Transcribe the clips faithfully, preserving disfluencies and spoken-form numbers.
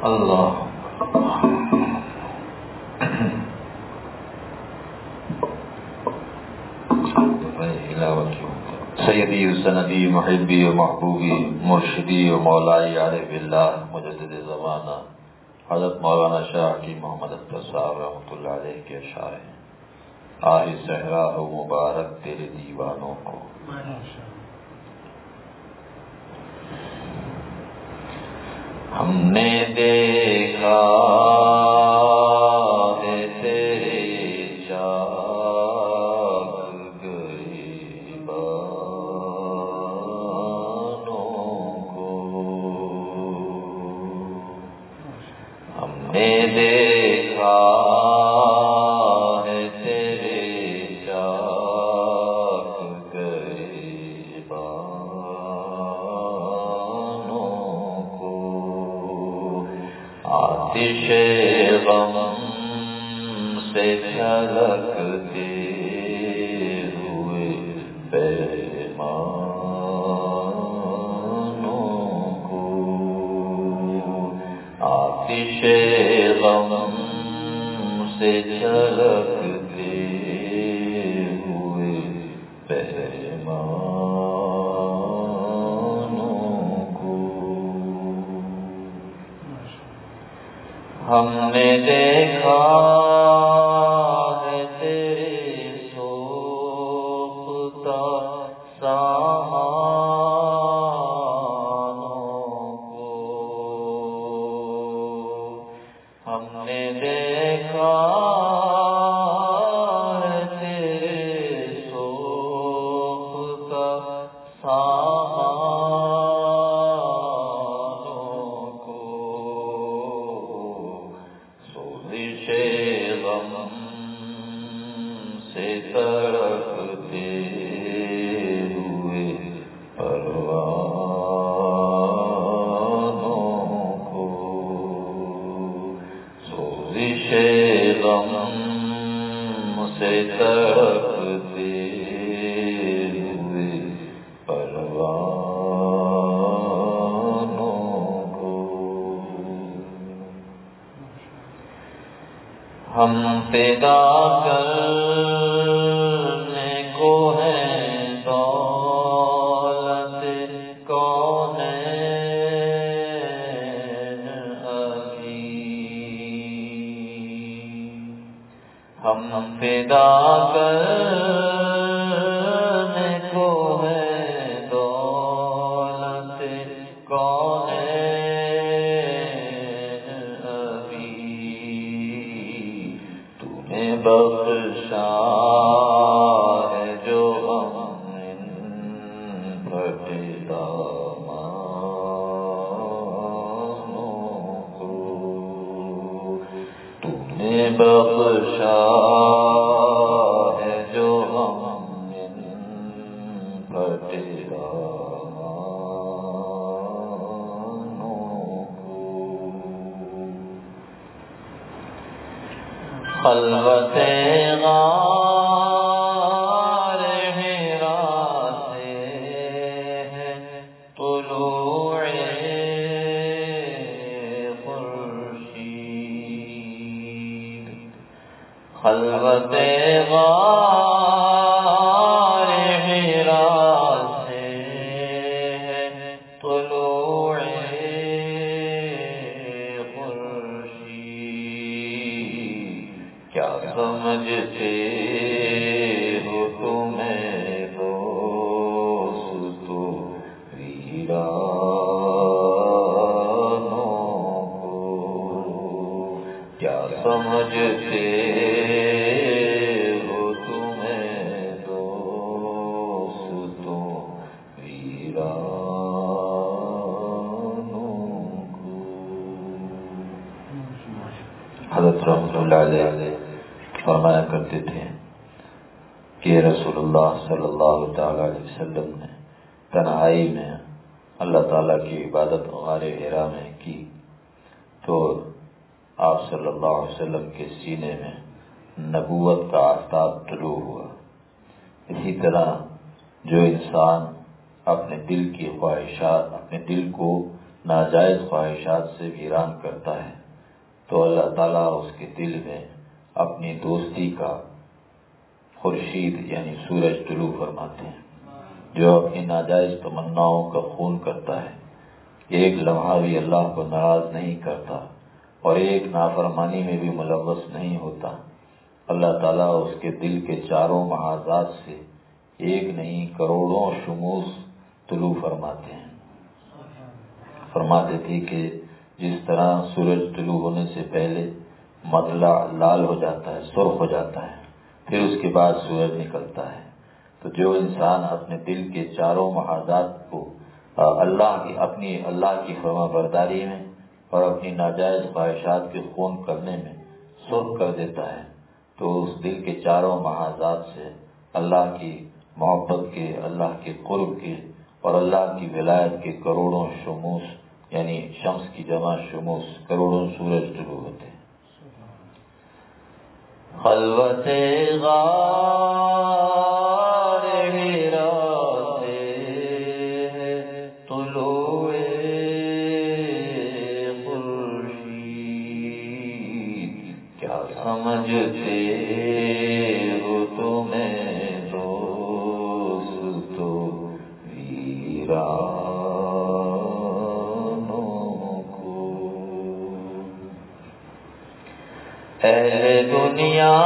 اللہ سیدی و سندی محبی و محبوبی مرشدی و مولائی عارف اللہ مجدد زمانہ حضرت مولانا شاہ حکیم محمد اختر صاحب رحمۃ اللہ علیہ کے اشعار ہیں. آہ صحرا ہو مبارک تیرے دیوانوں کو. ہم نے دیکھا ہے تیرے جاگ گریبانوں کو. ہم نے دیکھا ہے تیرے جاگ گریبانوں کو. آتش غم سے جھلکتے ہوئے پیمانوں کو. آتش غم سے جھلکتے ہوئے پیمانوں کو. ہم نے دیکھا ہے تیرے سوختہ سامانوں کو. ہم نے دیکھا ہے تیرے سوختہ سامانوں کو. سوزش غم سے تڑپتے ہوئے پروانوں کو. سوزش غم سے تڑپتے ہوئے پروانوں کو. ہم پیدا کرنے کو ہیں دولت کونین ابھی. ہم پیدا کرنے کو ہیں دولت کونین ابھی. تو نے بخشا ہے جو ہم ان پھٹے دامانوں کو. تو نے بخشا ہے جو ہم ان پھٹے دامانوں کو. خلوت غار حرا سے ہے طلوع خورشید. خلوت غار حرا سے ہے طلوع خورشید. کیا سمجھتے ہو تمہیں دوست ویرانوں کو. کیا سمجھتے ہو تمہیں دوست ویرانوں کو. حضرت رحمۃ اللہ علیہ فرمایا کرتے تھے کہ رسول اللہ صلی اللہ تعالی علیہ وسلم نے تنہائی میں اللہ تعالیٰ کی عبادت غار حرا میں کی تو آپ صلی اللہ علیہ وسلم کے سینے میں نبوت کا آفتاب طلوع ہوا. اسی طرح جو انسان اپنے دل کی خواہشات، اپنے دل کو ناجائز خواہشات سے ویران کرتا ہے تو اللہ تعالیٰ اس کے دل میں اپنی دوستی کا خورشید یعنی سورج طلوع فرماتے ہیں، جو اپنی ناجائز تمناؤں کا خون کرتا ہے، ایک لمحہ بھی اللہ کو ناراض نہیں کرتا اور ایک نافرمانی میں بھی ملوث نہیں ہوتا، اللہ تعالیٰ اس کے دل کے چاروں محاذات سے ایک نہیں کروڑوں شموس طلوع فرماتے ہیں۔ فرماتے تھے کہ جس طرح سورج طلوع ہونے سے پہلے مطلع لال ہو جاتا ہے، سرخ ہو جاتا ہے، پھر اس کے بعد سورج نکلتا ہے، تو جو انسان اپنے دل کے چاروں محاذات کو اللہ کی اپنی اللہ کی فرما برداری میں اور اپنی ناجائز خواہشات کے خون کرنے میں سرخ کر دیتا ہے، تو اس دل کے چاروں محاذات سے اللہ کی محبت کے، اللہ کے قرب کے اور اللہ کی ولایت کے کروڑوں شموس یعنی شمس کی جمع شموس کروڑوں سورج طلوع ہوتے ہیں۔ خلوت غار حرا سے طلوع خورشید، کیا سمجھتے ہو تمہیں دوست تو ویرانوں کو، اہل دنیا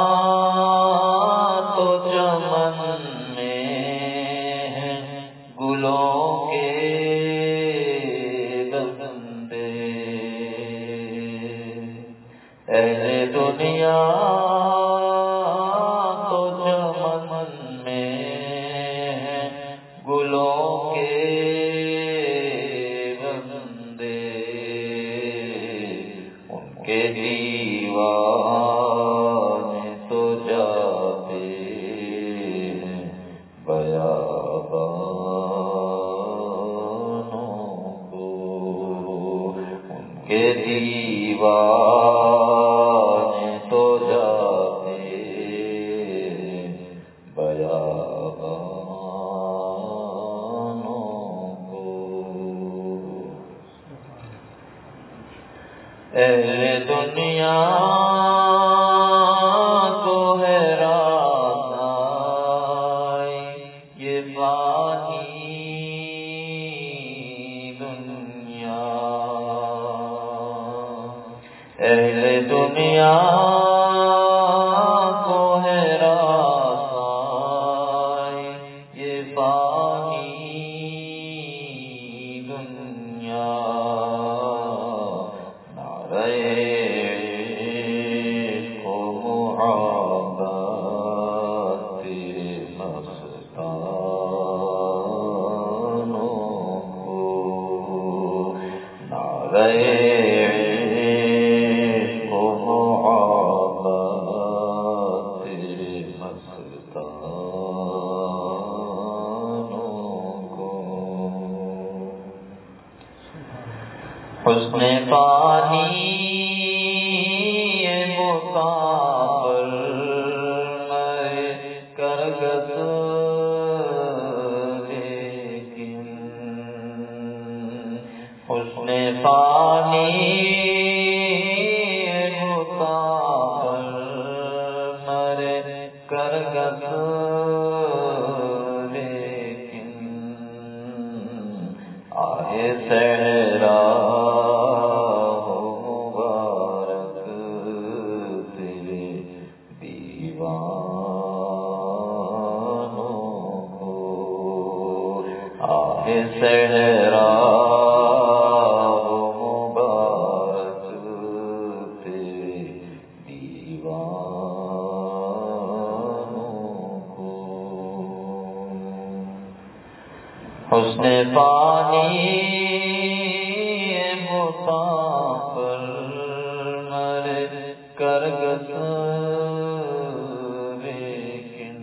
تو چمن میں ہیں گلوں کے بندے، اہل دنیا تو چمن میں ہیں گلوں کے بندے، ان کے دیوانے تو جاتے ہیں بیابانوں کو، ان کے دیوانے تو جاتے ہیں بیابانوں کو، اہل دنیا کو حیران آئی یہ فانی دنیا، اہل دنیا کو حیران آئی یہ فانی دنیا، عشق و محبت تیرے مستانوں کو، نعرہ عشق و محبت تیرے مستانوں کو، حسن پانی مسافر میں کرگس لیکن، حسن پانی مسافر مرے کرگس لیکن، آئے صحرا صحرا مبارک تیرے دیوانوں کو، حسن پانی مسافر مرے کرگس لیکن،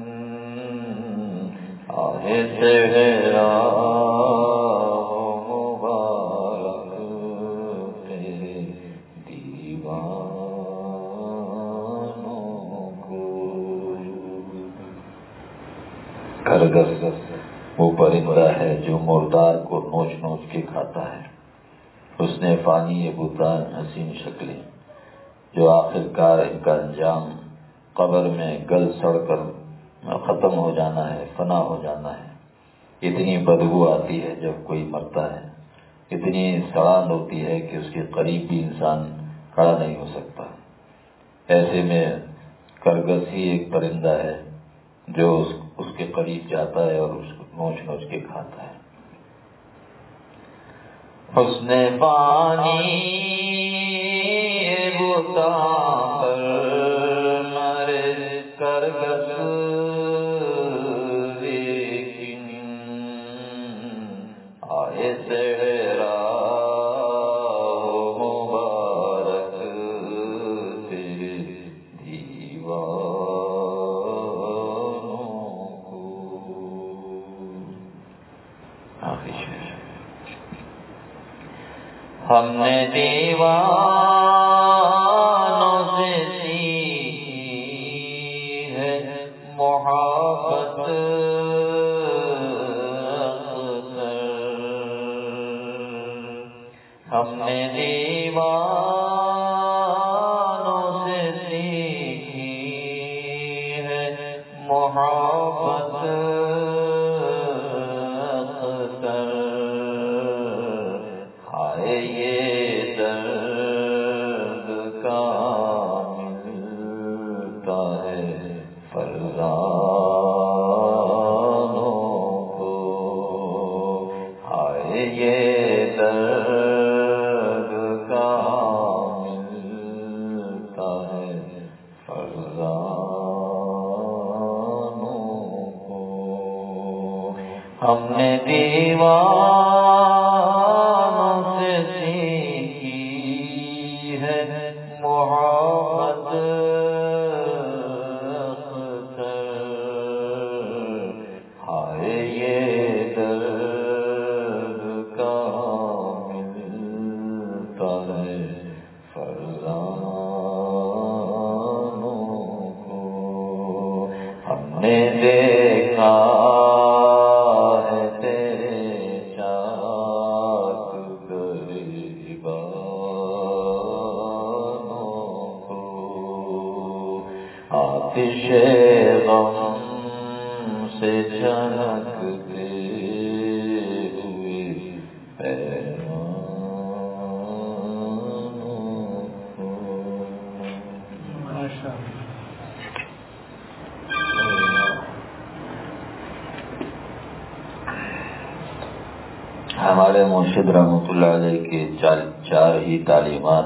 آئے صحرا کرگس وہ پرندہ ہے جو مردار کو نوچ نوچ کے کھاتا ہے، اس نے فانی بہتان حسین شکلیں جو آخر کار ان کا انجام قبر میں گل سڑ کر ختم ہو جانا ہے، فنا ہو جانا ہے۔ اتنی بدبو آتی ہے جب کوئی مرتا ہے، اتنی سڑان ہوتی ہے کہ اس کے قریب بھی انسان کھڑا نہیں ہو سکتا۔ ایسے میں کرگس ہی ایک پرندہ ہے جو اس, اس کے قریب جاتا ہے اور اس کو نوچ نوچ کے کھاتا ہے۔ حسن پانی بوتاں پر مرے کرگس لیکن آئے صحرا مبارک تیرے دیوانوں کو۔ آخری شعر۔ ہم نے دیوانوں سے سیکھی ہے محبت اکثر، ہم نے دیوانوں سے سیکھی ہے محبت اکثر، ہائے یہ درد کا ملتا ہے فرزانوں کو، ہائے یہ درد کا ملتا ہے فرزانوں کو۔ ہم نے دیوانوں سے سیکھی ہے محبت اکثر، ہائے یہ درد کا ملتا ہے فرزانوں کو۔ ہم نے دیکھا ہے تیرے چاک گریبانوں کو، آتش غم سے جھلکتے ہوئے پیمانوں کو۔ ہمارے مرشد رحمۃ اللہ علیہ کے چار, چار ہی تعلیمات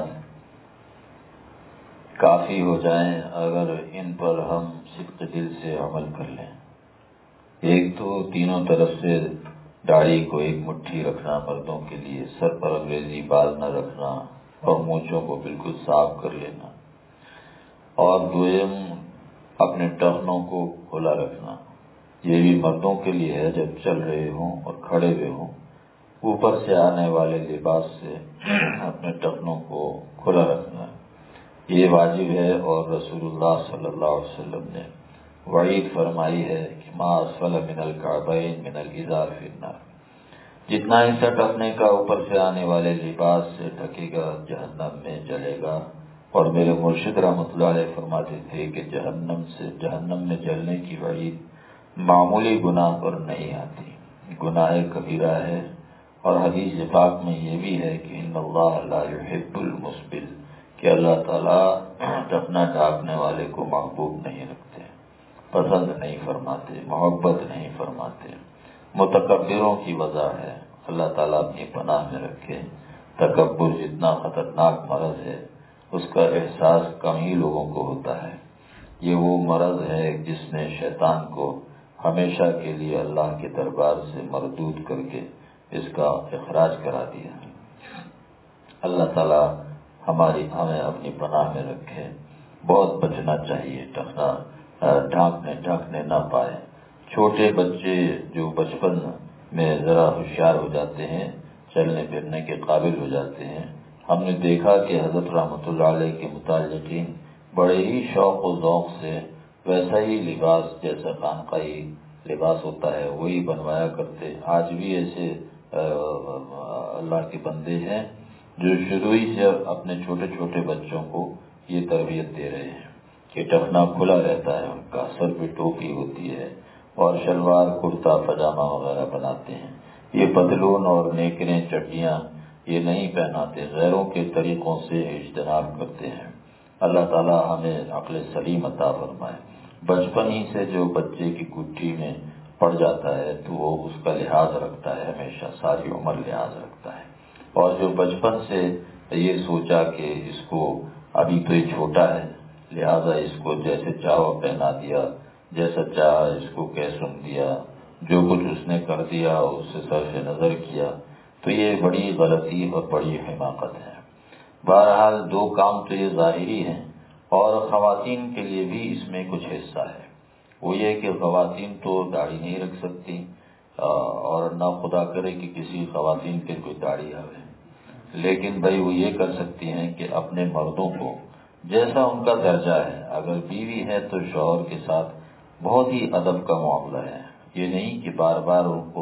کافی ہو جائیں اگر ان پر ہم صدق دل سے عمل کر لیں۔ ایک تو تینوں طرف سے داڑھی کو ایک مٹھی رکھنا مردوں کے لیے، سر پر انگریزی بال نہ رکھنا اور مونچھوں کو بالکل صاف کر لینا، اور دویم اپنے ٹخنوں کو کھلا رکھنا، یہ بھی مردوں کے لیے ہے جب چل رہے ہوں اور کھڑے ہوئے ہوں، اوپر سے آنے والے لباس سے اپنے ٹخنوں کو کھلا رکھنا، یہ واجب ہے۔ اور رسول اللہ صلی اللہ علیہ وسلم نے وعید فرمائی ہے کہ ما اسفل من الکعبین من الازار فی النار، جتنا حصہ ٹخنے کا اوپر سے آنے والے لباس سے ڈھکے گا جہنم میں جلے گا۔ اور میرے مرشد رحمۃ اللہ علیہ فرماتے تھے کہ جہنم سے جہنم میں جلنے کی وعید معمولی گناہ پر نہیں آتی، گناہ کبیرہ ہے۔ اور حدیث پاک میں یہ بھی ہے کہ ان اللہ لا یحب المسبل، کہ اللہ تعالیٰ ٹخنا ڈھانپنے والے کو محبوب نہیں رکھتے، پسند نہیں فرماتے، محبت نہیں فرماتے۔ متکبروں کی وجہ ہے، اللہ تعالیٰ اپنی پناہ میں رکھے۔ تکبر جتنا خطرناک مرض ہے اس کا احساس کم ہی لوگوں کو ہوتا ہے۔ یہ وہ مرض ہے جس نے شیطان کو ہمیشہ کے لیے اللہ کے دربار سے مردود کر کے اس کا اخراج کرا دیا۔ اللہ تعالیٰ ہماری ہمیں اپنی پناہ میں رکھے۔ بہت بچنا چاہیے، ٹخنا ڈھانکنے ڈھانکنے نہ پائے۔ چھوٹے بچے جو بچپن میں ذرا ہوشیار ہو جاتے ہیں، چلنے پھرنے کے قابل ہو جاتے ہیں، ہم نے دیکھا کہ حضرت رحمۃ اللہ علیہ کے متعلقین بڑے ہی شوق و ذوق سے ویسا ہی لباس جیسا خانقاہی لباس ہوتا ہے وہی بنوایا کرتے. آج بھی ایسے اللہ کے بندے ہیں جو شروع ہی سے اپنے چھوٹے چھوٹے بچوں کو یہ تربیت دے رہے ہیں کہ ٹخنا کھلا رہتا ہے ان کا، سر پہ ٹوپی ہوتی ہے اور شلوار کرتا پاجامہ وغیرہ بناتے ہیں. یہ پتلون اور نیکریں چڈیاں یہ نہیں پہناتے، غیروں کے طریقوں سے اجتناب کرتے ہیں. اللہ تعالی ہمیں عقل سلیم عطا فرمائے. بچپن ہی سے جو بچے کی گٹھی میں پڑ جاتا ہے تو وہ اس کا لحاظ رکھتا ہے، ہمیشہ ساری عمر لحاظ رکھتا ہے. اور جو بچپن سے یہ سوچا کہ اس کو ابھی تو یہ چھوٹا ہے لہذا اس کو جیسے چاہو پہنا دیا، جیسا چاہا اس کو کیسم دیا، جو کچھ اس نے کر دیا اس سے صرف نظر کیا، تو یہ بڑی غلطی اور بڑی حماقت ہے. بہرحال دو کام تو یہ ظاہری ہیں اور خواتین کے لیے بھی اس میں کچھ حصہ ہے. وہ یہ کہ خواتین تو داڑھی نہیں رکھ سکتی اور نہ خدا کرے کہ کسی خواتین کے کوئی داڑھی آئے، لیکن بھائی وہ یہ کر سکتی ہیں کہ اپنے مردوں کو جیسا ان کا درجہ ہے، اگر بیوی ہے تو شوہر کے ساتھ بہت ہی ادب کا معاملہ ہے. یہ نہیں کہ بار بار ان کو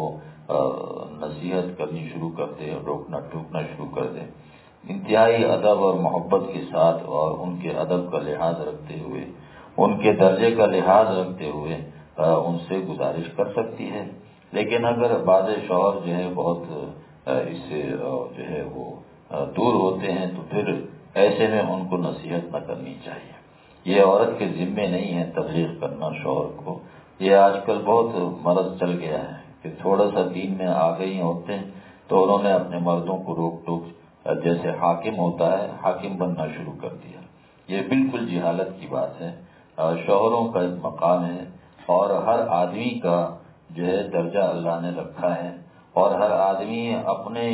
نصیحت کرنی شروع کر دے، روکنا ٹوکنا شروع کر دے. انتہائی ادب اور محبت کے ساتھ اور ان کے ادب کا لحاظ رکھتے ہوئے، ان کے درجے کا لحاظ رکھتے ہوئے ان سے گزارش کر سکتی ہے. لیکن اگر بعض شوہر جو ہے بہت اس سے جو ہے وہ دور ہوتے ہیں تو پھر ایسے میں ان کو نصیحت نہ کرنی چاہیے. یہ عورت کے ذمے نہیں ہے تبلیغ کرنا شوہر کو. یہ آج کل بہت مرض چل گیا ہے کہ تھوڑا سا دین میں آ گئی عورتیں تو انہوں نے اپنے مردوں کو روک ٹوک جیسے حاکم ہوتا ہے حاکم بننا شروع کر دیا. یہ بالکل جہالت کی بات ہے. شوہروں کا ایک مقام ہے اور ہر آدمی کا جو ہے درجہ اللہ نے رکھا ہے اور ہر آدمی اپنے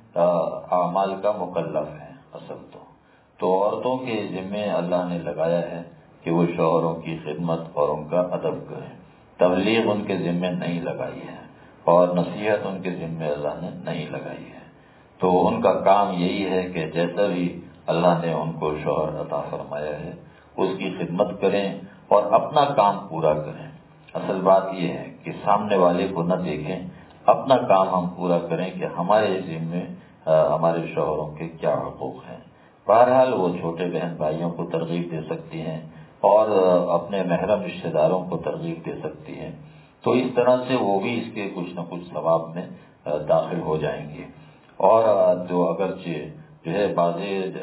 اعمال کا مکلف ہے. اصل تو تو عورتوں کے ذمے اللہ نے لگایا ہے کہ وہ شوہروں کی خدمت اور ان کا ادب کریں. تبلیغ ان کے ذمے نہیں لگائی ہے اور نصیحت ان کے ذمے اللہ نے نہیں لگائی ہے. تو ان کا کام یہی ہے کہ جیسا بھی اللہ نے ان کو شوہر عطا فرمایا ہے اس کی خدمت کریں اور اپنا کام پورا کریں. اصل بات یہ ہے کہ سامنے والے کو نہ دیکھیں، اپنا کام ہم پورا کریں کہ ہمارے ذمے ہمارے شوہروں کے کیا حقوق ہیں. بہرحال وہ چھوٹے بہن بھائیوں کو ترغیب دے سکتی ہیں اور اپنے محرم رشتہ داروں کو ترغیب دے سکتی ہیں. تو اس طرح سے وہ بھی اس کے کچھ نہ کچھ ثواب میں داخل ہو جائیں گے. اور جو اگرچہ جو ہے بعض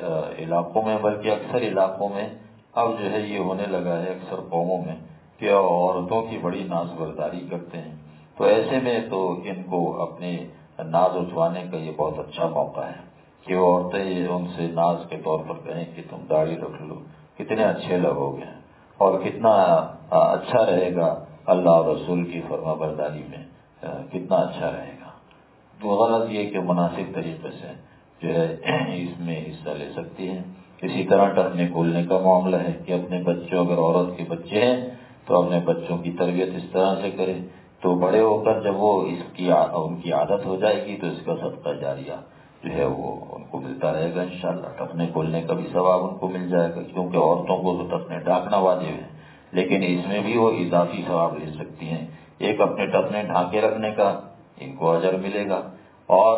علاقوں میں بلکہ اکثر علاقوں میں اب جو ہے یہ ہونے لگا ہے اکثر قوموں میں کہ عورتوں کی بڑی ناز برداری کرتے ہیں. تو ایسے میں تو ان کو اپنے ناز اٹھوانے کا یہ بہت اچھا موقع ہے کہ وہ عورتیں ان سے ناز کے طور پر کہیں کہ تم داڑھی رکھ لو، کتنے اچھے لگو گے اور کتنا اچھا رہے گا اللہ اور رسول کی فرما برداری میں، کتنا اچھا رہے گا. تو غلط یہ کہ مناسب طریقے سے جو ہے اس میں حصہ لے سکتی ہے. اسی طرح ٹکنے کھولنے کا معاملہ ہے کہ اپنے بچوں اگر عورت کے بچے ہیں تو اپنے بچوں کی تربیت اس طرح سے کرے تو بڑے ہو کر جب وہ اس کی ان کی عادت ہو جائے گی تو اس کا صدقہ جاریہ جو ہے وہ ان کو ملتا رہے گا انشاءاللہ. ٹکنے کھولنے کا بھی ثواب ان کو مل جائے گا کیونکہ عورتوں کو تو ٹکنے ڈھانکنا واجب ہے، لیکن اس میں بھی وہ اضافی ثواب لے سکتی ہیں. ایک اپنے ٹکنے ڈھانکے رکھنے کا ان کو اجر ملے گا اور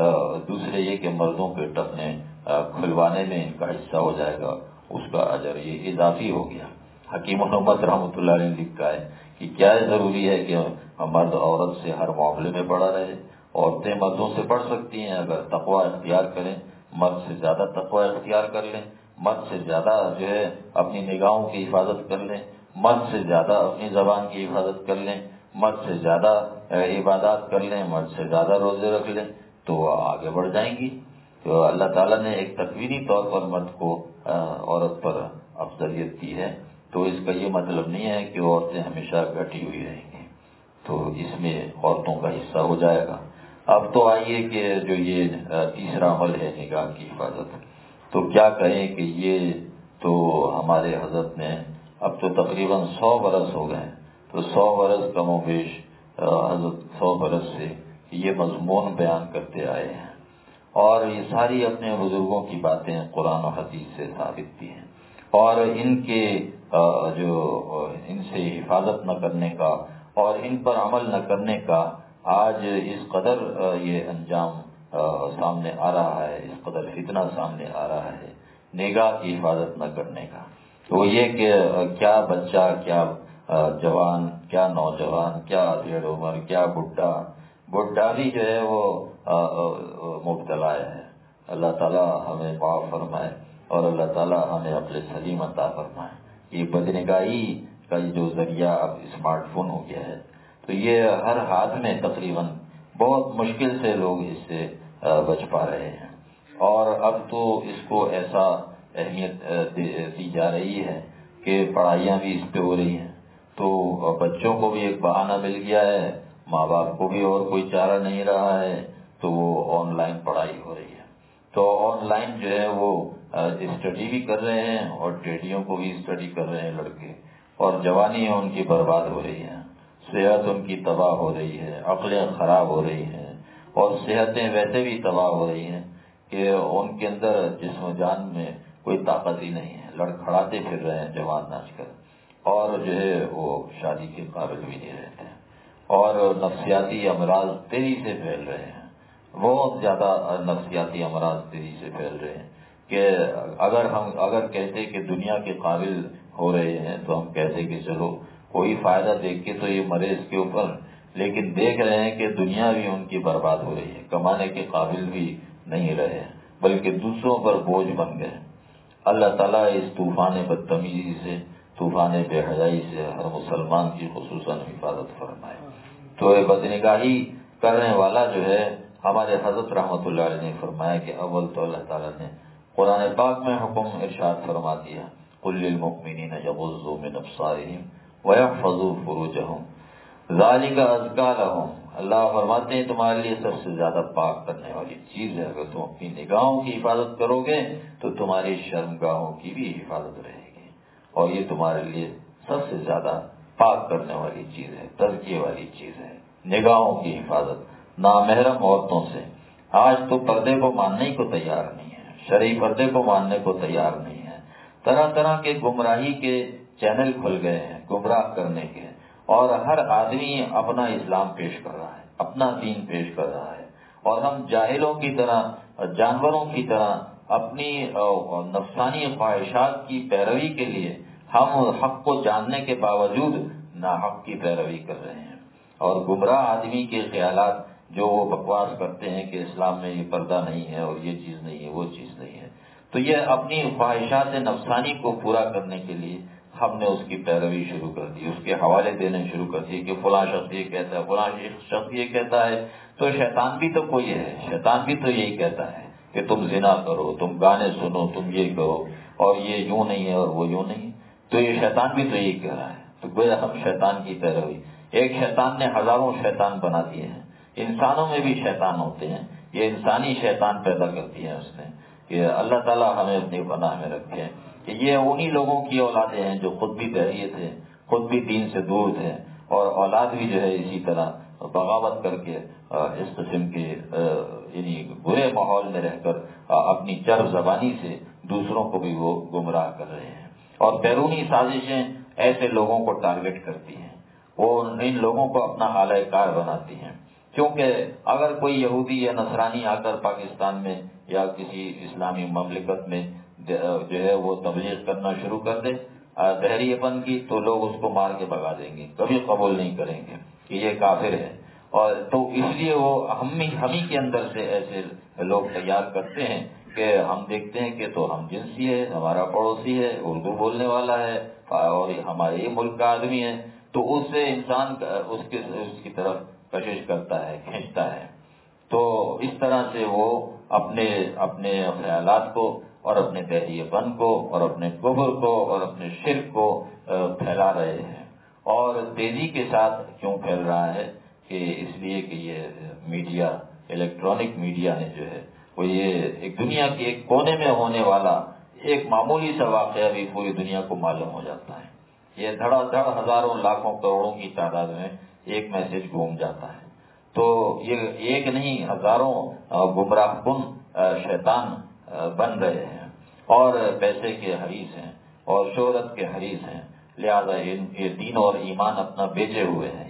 دوسرے یہ کہ مردوں کے ٹکنے کھلوانے میں ان کا حصہ ہو جائے گا، اس کا اجر یہ اضافی ہو گیا. حکیم محمد رحمۃ اللہ علیہ نے لکھا ہے کہ کیا ضروری ہے کہ مرد عورت سے ہر معاملے میں بڑا رہے. عورتیں مردوں سے بڑھ سکتی ہیں اگر تقوی اختیار کریں، مرد سے زیادہ تقوی اختیار کر لیں، مرد سے زیادہ جو ہے اپنی نگاہوں کی حفاظت کر لیں، مرد سے زیادہ اپنی زبان کی حفاظت کر لیں، مرد سے زیادہ عبادات کر لیں، مرد سے زیادہ روزے رکھ لیں تو وہ آگے بڑھ جائیں گی. تو اللہ تعالیٰ نے ایک تکوینی طور پر مرد کو عورت پر افضلیت دی ہے. تو اس کا یہ مطلب نہیں ہے کہ عورتیں ہمیشہ گھٹی ہوئی رہیں گی، تو اس میں عورتوں کا حصہ ہو جائے گا. اب تو آئیے کہ جو یہ تیسرا عمل ہے نگاہ کی حفاظت، تو کیا کہیں کہ یہ تو ہمارے حضرت نے اب تو تقریباً سو برس ہو گئے، تو سو برس کم و بیش حضرت سو برس سے یہ مضمون بیان کرتے آئے ہیں اور یہ ساری اپنے بزرگوں کی باتیں قرآن و حدیث سے ثابت بھی ہیں. اور ان کے جو ان سے حفاظت نہ کرنے کا اور ان پر عمل نہ کرنے کا آج اس قدر یہ انجام سامنے آ رہا ہے، اس قدر فتنہ سامنے آ رہا ہے نگاہ کی حفاظت نہ کرنے کا. تو یہ کہ کیا بچہ، کیا جوان، کیا نوجوان، کیا ادھیڑ عمر، کیا بڈھا بڈھا بھی جو ہے وہ مبتلا ہے. اللہ تعالیٰ ہمیں معاف فرمائے اور اللہ تعالیٰ ہمیں اپنے سلیم عطا فرمائے. یہ بدنگاہی کا جو ذریعہ اب اسمارٹ فون ہو گیا ہے، تو یہ ہر ہاتھ میں تقریباً بہت مشکل سے لوگ اس سے بچ پا رہے ہیں. اور اب تو اس کو ایسا اہمیت دی جا رہی ہے کہ پڑھائیاں بھی اس پہ ہو رہی ہیں، تو بچوں کو بھی ایک بہانہ مل گیا ہے، ماں باپ کو بھی اور کوئی چارہ نہیں رہا ہے، تو وہ آن لائن پڑھائی ہو رہی ہے. تو آن لائن جو ہے وہ اسٹڈی بھی کر رہے ہیں اور ٹیڈیوں کو بھی اسٹڈی کر رہے ہیں لڑکے، اور جوانی ان کی برباد ہو رہی ہے، صحت ان کی تباہ ہو رہی ہے، عقلیں خراب ہو رہی ہیں، اور صحتیں ویسے بھی تباہ ہو رہی ہیں کہ ان کے اندر جسم و جان میں کوئی طاقت ہی نہیں ہے. لڑکھڑاتے پھر رہے ہیں جوان ناچ کر، اور جو ہے وہ شادی کے قابل بھی نہیں رہتے ہیں، اور نفسیاتی امراض تیزی سے پھیل رہے ہیں. بہت زیادہ نفسیاتی امراض تیزی سے پھیل رہے ہیں کہ اگر ہم اگر کہتے کہ دنیا کے قابل ہو رہے ہیں تو ہم کہتے کہ چلو کوئی فائدہ دیکھ کے تو یہ مرے اس کے اوپر، لیکن دیکھ رہے ہیں کہ دنیا بھی ان کی برباد ہو رہی ہے، کمانے کے قابل بھی نہیں رہے بلکہ دوسروں پر بوجھ بن گئے. اللہ تعالیٰ اس طوفان بدتمیزی سے، طوفان بے حیائی سے ہر مسلمان کی خصوصاً حفاظت فرمائے. تو یہ بدنگاہی کرنے والا جو ہے، ہمارے حضرت رحمۃ اللہ علیہ نے فرمایا کہ اول تو اللہ تعالیٰ نے قرآن پاک میں حکم ارشاد فرما دیا، قل للمؤمنین یغضوا من ابصارہم ویحفظوا فروجہم ذالک ازکیٰ لہم. اللہ فرماتے ہیں تمہارے لیے سب سے زیادہ پاک کرنے والی چیز ہے، اگر تم اپنی نگاہوں کی حفاظت کرو گے تو تمہاری شرمگاہوں کی بھی حفاظت رہے گی، اور یہ تمہارے لیے سب سے زیادہ پاک کرنے والی چیز ہے، تزکیے والی چیز ہے نگاہوں کی حفاظت. نامحرم عورتوں سے آج تو پردے کو ماننے کو تیار نہیں ہے، شرعی پردے کو ماننے کو تیار نہیں ہے. طرح طرح کے گمراہی کے چینل کھل گئے ہیں گمراہ کرنے کے، اور ہر آدمی اپنا اسلام پیش کر رہا ہے، اپنا دین پیش کر رہا ہے، اور ہم جاہلوں کی طرح، جانوروں کی طرح اپنی نفسانی خواہشات کی پیروی کے لیے ہم حق کو جاننے کے باوجود ناحق کی پیروی کر رہے ہیں. اور گمراہ آدمی کے خیالات جو وہ بکواس کرتے ہیں کہ اسلام میں یہ پردہ نہیں ہے اور یہ چیز نہیں ہے وہ چیز نہیں ہے، تو یہ اپنی خواہشات نفسانی کو پورا کرنے کے لیے ہم نے اس کی پیروی شروع کر دی، اس کے حوالے دینے شروع کر دیے کہ فلاں شخص یہ کہتا ہے، فلاں شخص یہ کہتا ہے. تو شیطان بھی تو کوئی ہے، شیطان بھی تو یہی کہتا ہے کہ تم زنا کرو، تم گانے سنو، تم یہ کرو، اور یہ یوں نہیں ہے اور وہ یوں نہیں. تو یہ شیطان بھی تو یہی کہہ رہا ہے. تو گویا ہم شیطان کی پیروی، ایک شیطان نے ہزاروں شیطان بنا دیے ہیں. انسانوں میں بھی شیطان ہوتے ہیں، یہ انسانی شیطان پیدا کرتی ہے اس نے. کہ اللہ تعالیٰ ہمیں اپنی پناہ میں رکھے کہ یہ انہی لوگوں کی اولادیں ہیں جو خود بھی بحریے تھے، خود بھی دین سے دور تھے، اور اولاد بھی جو ہے اسی طرح بغاوت کر کے اس قسم کے یعنی برے ماحول میں رہ کر اپنی چرب زبانی سے دوسروں کو بھی وہ گمراہ کر رہے ہیں. اور بیرونی سازشیں ایسے لوگوں کو ٹارگٹ کرتی ہیں، وہ ان لوگوں کو اپنا اعلی کار بناتی ہیں. کیونکہ اگر کوئی یہودی یا نصرانی آ کر پاکستان میں یا کسی اسلامی مملکت میں جو ہے وہ تبلیغ کرنا شروع کر دے دہریے پن کی، تو لوگ اس کو مار کے بھگا دیں گے، کبھی قبول نہیں کریں گے کہ یہ کافر ہے. اور تو اس لیے وہ ہم ہی کے اندر سے ایسے لوگ تیار کرتے ہیں کہ ہم دیکھتے ہیں کہ تو ہم جنسی ہے، ہمارا پڑوسی ہے، اردو بولنے والا ہے اور ہمارے یہ ملک کا آدمی ہے، تو اس سے انسان اس کے اس کی طرف کشش کرتا ہے، کھینچتا ہے. تو اس طرح سے وہ اپنے اپنے خیالات کو اور اپنے دہریے پن کو اور اپنے کفر کو اور اپنے شرک کو پھیلا رہے ہیں. اور تیزی کے ساتھ کیوں پھیل رہا ہے کہ اس لیے کہ یہ میڈیا، الیکٹرانک میڈیا نے جو ہے وہ یہ ایک دنیا کے ایک کونے میں ہونے والا ایک معمولی سا واقعہ بھی پوری دنیا کو معلوم ہو جاتا ہے. یہ دھڑا دھڑ ہزاروں لاکھوں کروڑوں کی تعداد میں ایک میسج گھوم جاتا ہے. تو یہ ایک نہیں ہزاروں گمراہ کن شیطان بن رہے ہیں اور پیسے کے حریص ہیں اور شہرت کے حریص ہیں. لہذا یہ دین اور ایمان اپنا بیچے ہوئے ہیں.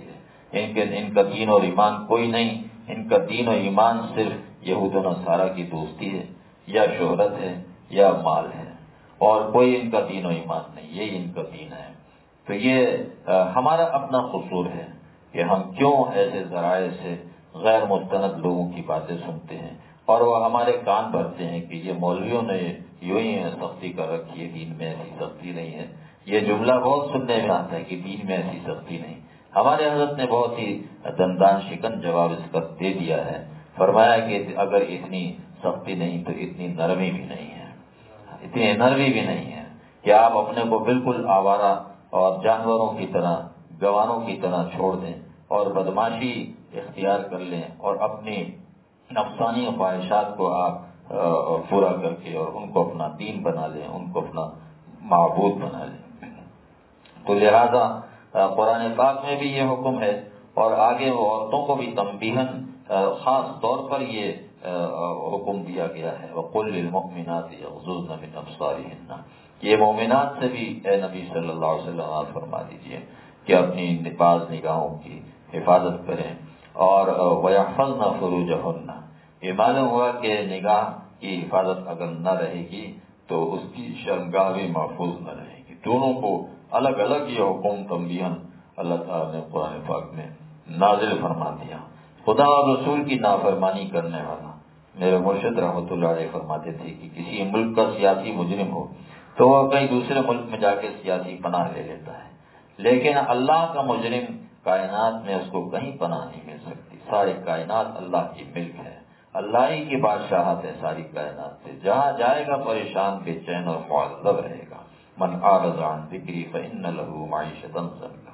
ان کے ان کا دین اور ایمان کوئی نہیں، ان کا دین اور ایمان صرف یہود و نصارہ کی دوستی ہے یا شہرت ہے یا مال ہے، اور کوئی ان کا دین و ایمان نہیں، یہی ان کا دین ہے۔ تو یہ ہمارا اپنا قصور ہے کہ ہم کیوں ایسے ذرائع سے غیر مستند لوگوں کی باتیں سنتے ہیں اور وہ ہمارے کان بھرتے ہیں کہ یہ مولویوں نے یوں ہی سختی کر رکھی ہے، دین میں ایسی سختی نہیں ہے۔ یہ جملہ بہت سننے میں آتا ہے کہ دین میں ایسی سختی نہیں۔ ہمارے حضرت نے بہت ہی دندان شکن جواب اس کا دے دیا ہے، فرمایا کہ اگر اتنی سختی نہیں تو اتنی نرمی بھی نہیں ہے، اتنی نرمی بھی نہیں ہے کہ آپ اپنے کو بالکل آوارہ اور جانوروں کی طرح، گوانوں کی طرح چھوڑ دیں اور بدماشی اختیار کر لیں اور اپنی نفسانی خواہشات کو آپ پورا کر کے اور ان کو اپنا دین بنا لیں، ان کو اپنا معبود بنا لیں۔ تو لہذا قرآن پاک میں بھی یہ حکم ہے، اور آگے وہ عورتوں کو بھی تنبیہاً خاص طور پر یہ حکم دیا گیا ہے، وَقُلْ لِلْمُؤْمِنَاتِ يَغْضُضْنَ مِنْ أَبْصَارِهِنَّ۔ یہ مومنات سے بھی اے نبی صلی اللہ علیہ وسلم آپ فرما دیجئے کہ اپنی باز نگاہوں کی حفاظت کریں، اور وَيَحْفَظْنَ فُرُوجَهُنَّ۔ یہ معلوم ہوا کہ نگاہ کی حفاظت اگر نہ رہے گی تو اس کی شرمگاہ بھی محفوظ نہ رہے گی۔ دونوں کو الگ الگ یہ حکم تنبیہاً اللہ تعالیٰ نے قرآن پاک میں نازل فرما دیا۔ خدا اور رسول کی نافرمانی کرنے والا، میرے مرشد رحمۃ اللہ علیہ فرماتے تھے کہ کسی ملک کا سیاسی مجرم ہو تو وہ کئی دوسرے ملک میں جا کے سیاسی پناہ لے لیتا ہے، لیکن اللہ کا مجرم کائنات میں اس کو کہیں پناہ نہیں مل سکتی۔ ساری کائنات اللہ کی ملک ہے، اللہ ہی کی بادشاہت ہے ساری کائنات سے۔ جہاں جائے گا پریشان، بے چین اور معذب رہے گا۔ من اعرض عن ذکری فإن له معیشۃ ضنکا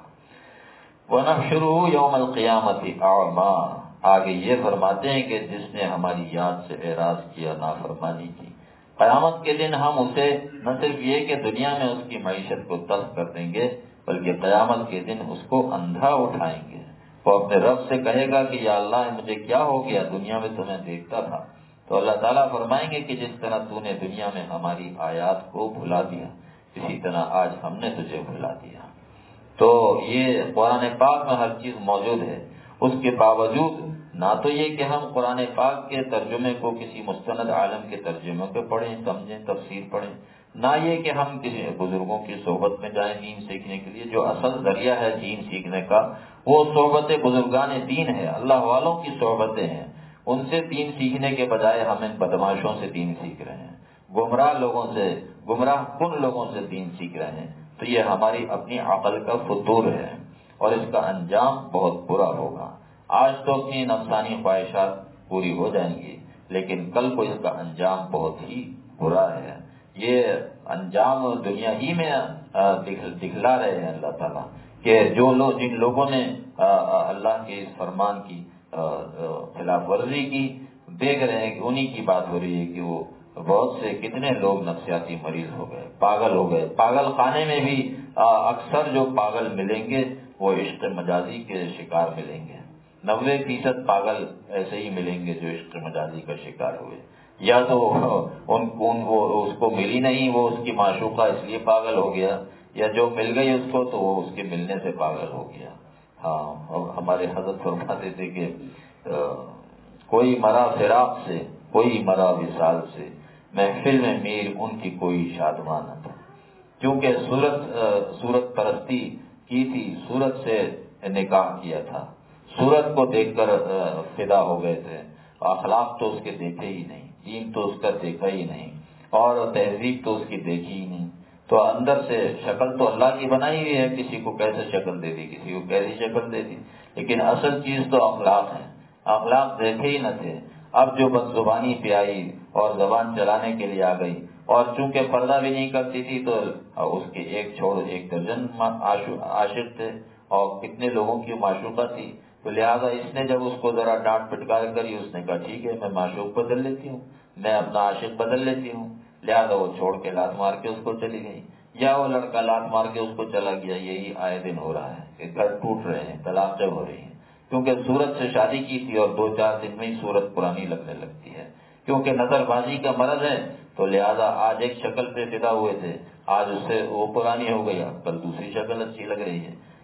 ونحشره یوم القیامۃ اعما۔ آگے یہ فرماتے ہیں کہ جس نے ہماری یاد سے اعراض کیا، نافرمانی کی، قیامت کے دن ہم اسے نہ صرف یہ کہ دنیا میں اس کی معیشت کو تلخ کر دیں گے، بلکہ قیامت کے دن اس کو اندھا اٹھائیں گے۔ وہ اپنے رب سے کہے گا کہ یا اللہ مجھے کیا ہو گیا، دنیا میں تمہیں دیکھتا تھا۔ تو اللہ تعالیٰ فرمائیں گے کہ جس طرح تو نے دنیا میں ہماری آیات کو بھلا دیا، اسی طرح آج ہم نے تجھے بھلا دیا۔ تو یہ قرآن پاک میں ہر چیز موجود ہے، اس کے باوجود نہ تو یہ کہ ہم قرآن پاک کے ترجمے کو کسی مستند عالم کے ترجمے پہ پڑھیں، سمجھیں، تفسیر پڑھیں، نہ یہ کہ ہم کسی بزرگوں کی صحبت میں جائیں دین سیکھنے کے لیے۔ جو اصل ذریعہ ہے دین سیکھنے کا وہ صحبت بزرگان دین ہے، اللہ والوں کی صحبتیں ہیں۔ ان سے دین سیکھنے کے بجائے ہم ان بدماشوں سے دین سیکھ رہے ہیں، گمراہ لوگوں سے، گمراہ کن لوگوں سے دین سیکھ رہے ہیں۔ تو یہ ہماری اپنی عقل کا فتور ہے اور اس کا انجام بہت برا ہوگا۔ آج تو اپنی نفسانی خواہشات پوری ہو جائیں گی، لیکن کل کو اس کا انجام بہت ہی برا ہے۔ یہ انجام دنیا ہی میں دکھلا رہے ہیں اللہ تعالیٰ کہ جو لوگ جن لوگوں نے اللہ کے اس فرمان کی خلاف ورزی کی، دیکھ رہے ہیں کہ انہی کی بات ہو رہی ہے کہ وہ بہت سے کتنے لوگ نفسیاتی مریض ہو گئے، پاگل ہو گئے۔ پاگل خانے میں بھی اکثر جو پاگل ملیں گے وہ عشق مجازی کے شکار ملیں گے۔ نوے فیصد پاگل ایسے ہی ملیں گے جو عشق مجازی کا شکار ہوئے، یا تو ان کو ان وہ اس کو ملی نہیں، وہ اس کی معشوقہ اس لیے پاگل ہو گیا، یا جو مل گئی اس کو تو وہ اس کے ملنے سے پاگل ہو گیا۔ ہاں، ہمارے حضرت فرماتے تھے کہ کوئی مرا فراق سے، کوئی مرا وصال سے، محفل میں میر ان کی کوئی شادمان تھا۔ کیونکہ صورت صورت پرستی کی تھی، صورت سے نکاح کیا تھا، صورت کو دیکھ کر فدا ہو گئے تھے، اخلاق تو اس کے دیکھے ہی نہیں، دین تو اس کا دیکھا ہی نہیں، اور تہذیب تو اس کی دیکھی ہی نہیں۔ تو اندر سے شکل تو اللہ کی بنائی ہوئی ہے، کسی کو کیسے شکل دے دی، کسی کو کیسی شکل دے دی، لیکن اصل چیز تو اخلاق ہے، اخلاق دیکھے ہی نہ تھے۔ اب جو بد زبانی پہ آئی اور زبان چلانے کے لیے آ گئی، اور چونکہ پردہ بھی نہیں کرتی تھی تو اس کے ایک چھوڑ ایک درجن عاشق تھے اور کتنے لوگوں کی معشوقہ تھی، تو لہٰذا اس نے جب اس کو ذرا ڈانٹ پٹکار کری، اس نے کہا ٹھیک ہے میں معشوق بدل لیتی ہوں، میں اپنا عاشق بدل لیتی ہوں، لہٰذا وہ چھوڑ کے لات مار کے اس کو چلی گئی، یا وہ لڑکا لات مار کے اس کو چلا گیا۔ یہی آئے دن ہو رہا ہے کہ گھر ٹوٹ رہے ہیں، طلاق جب ہو رہی ہے، کیونکہ صورت سے شادی کی تھی اور دو چار دن میں ہی صورت پرانی لگنے لگتی ہے، کیونکہ نظر بازی کا مرض ہے۔ تو لہذا آج ایک شکل پہ فدا ہوئے تھے، آج اس سے وہ پرانی ہو گئی، اب کل دوسری شکل اچھی لگ رہی ہے۔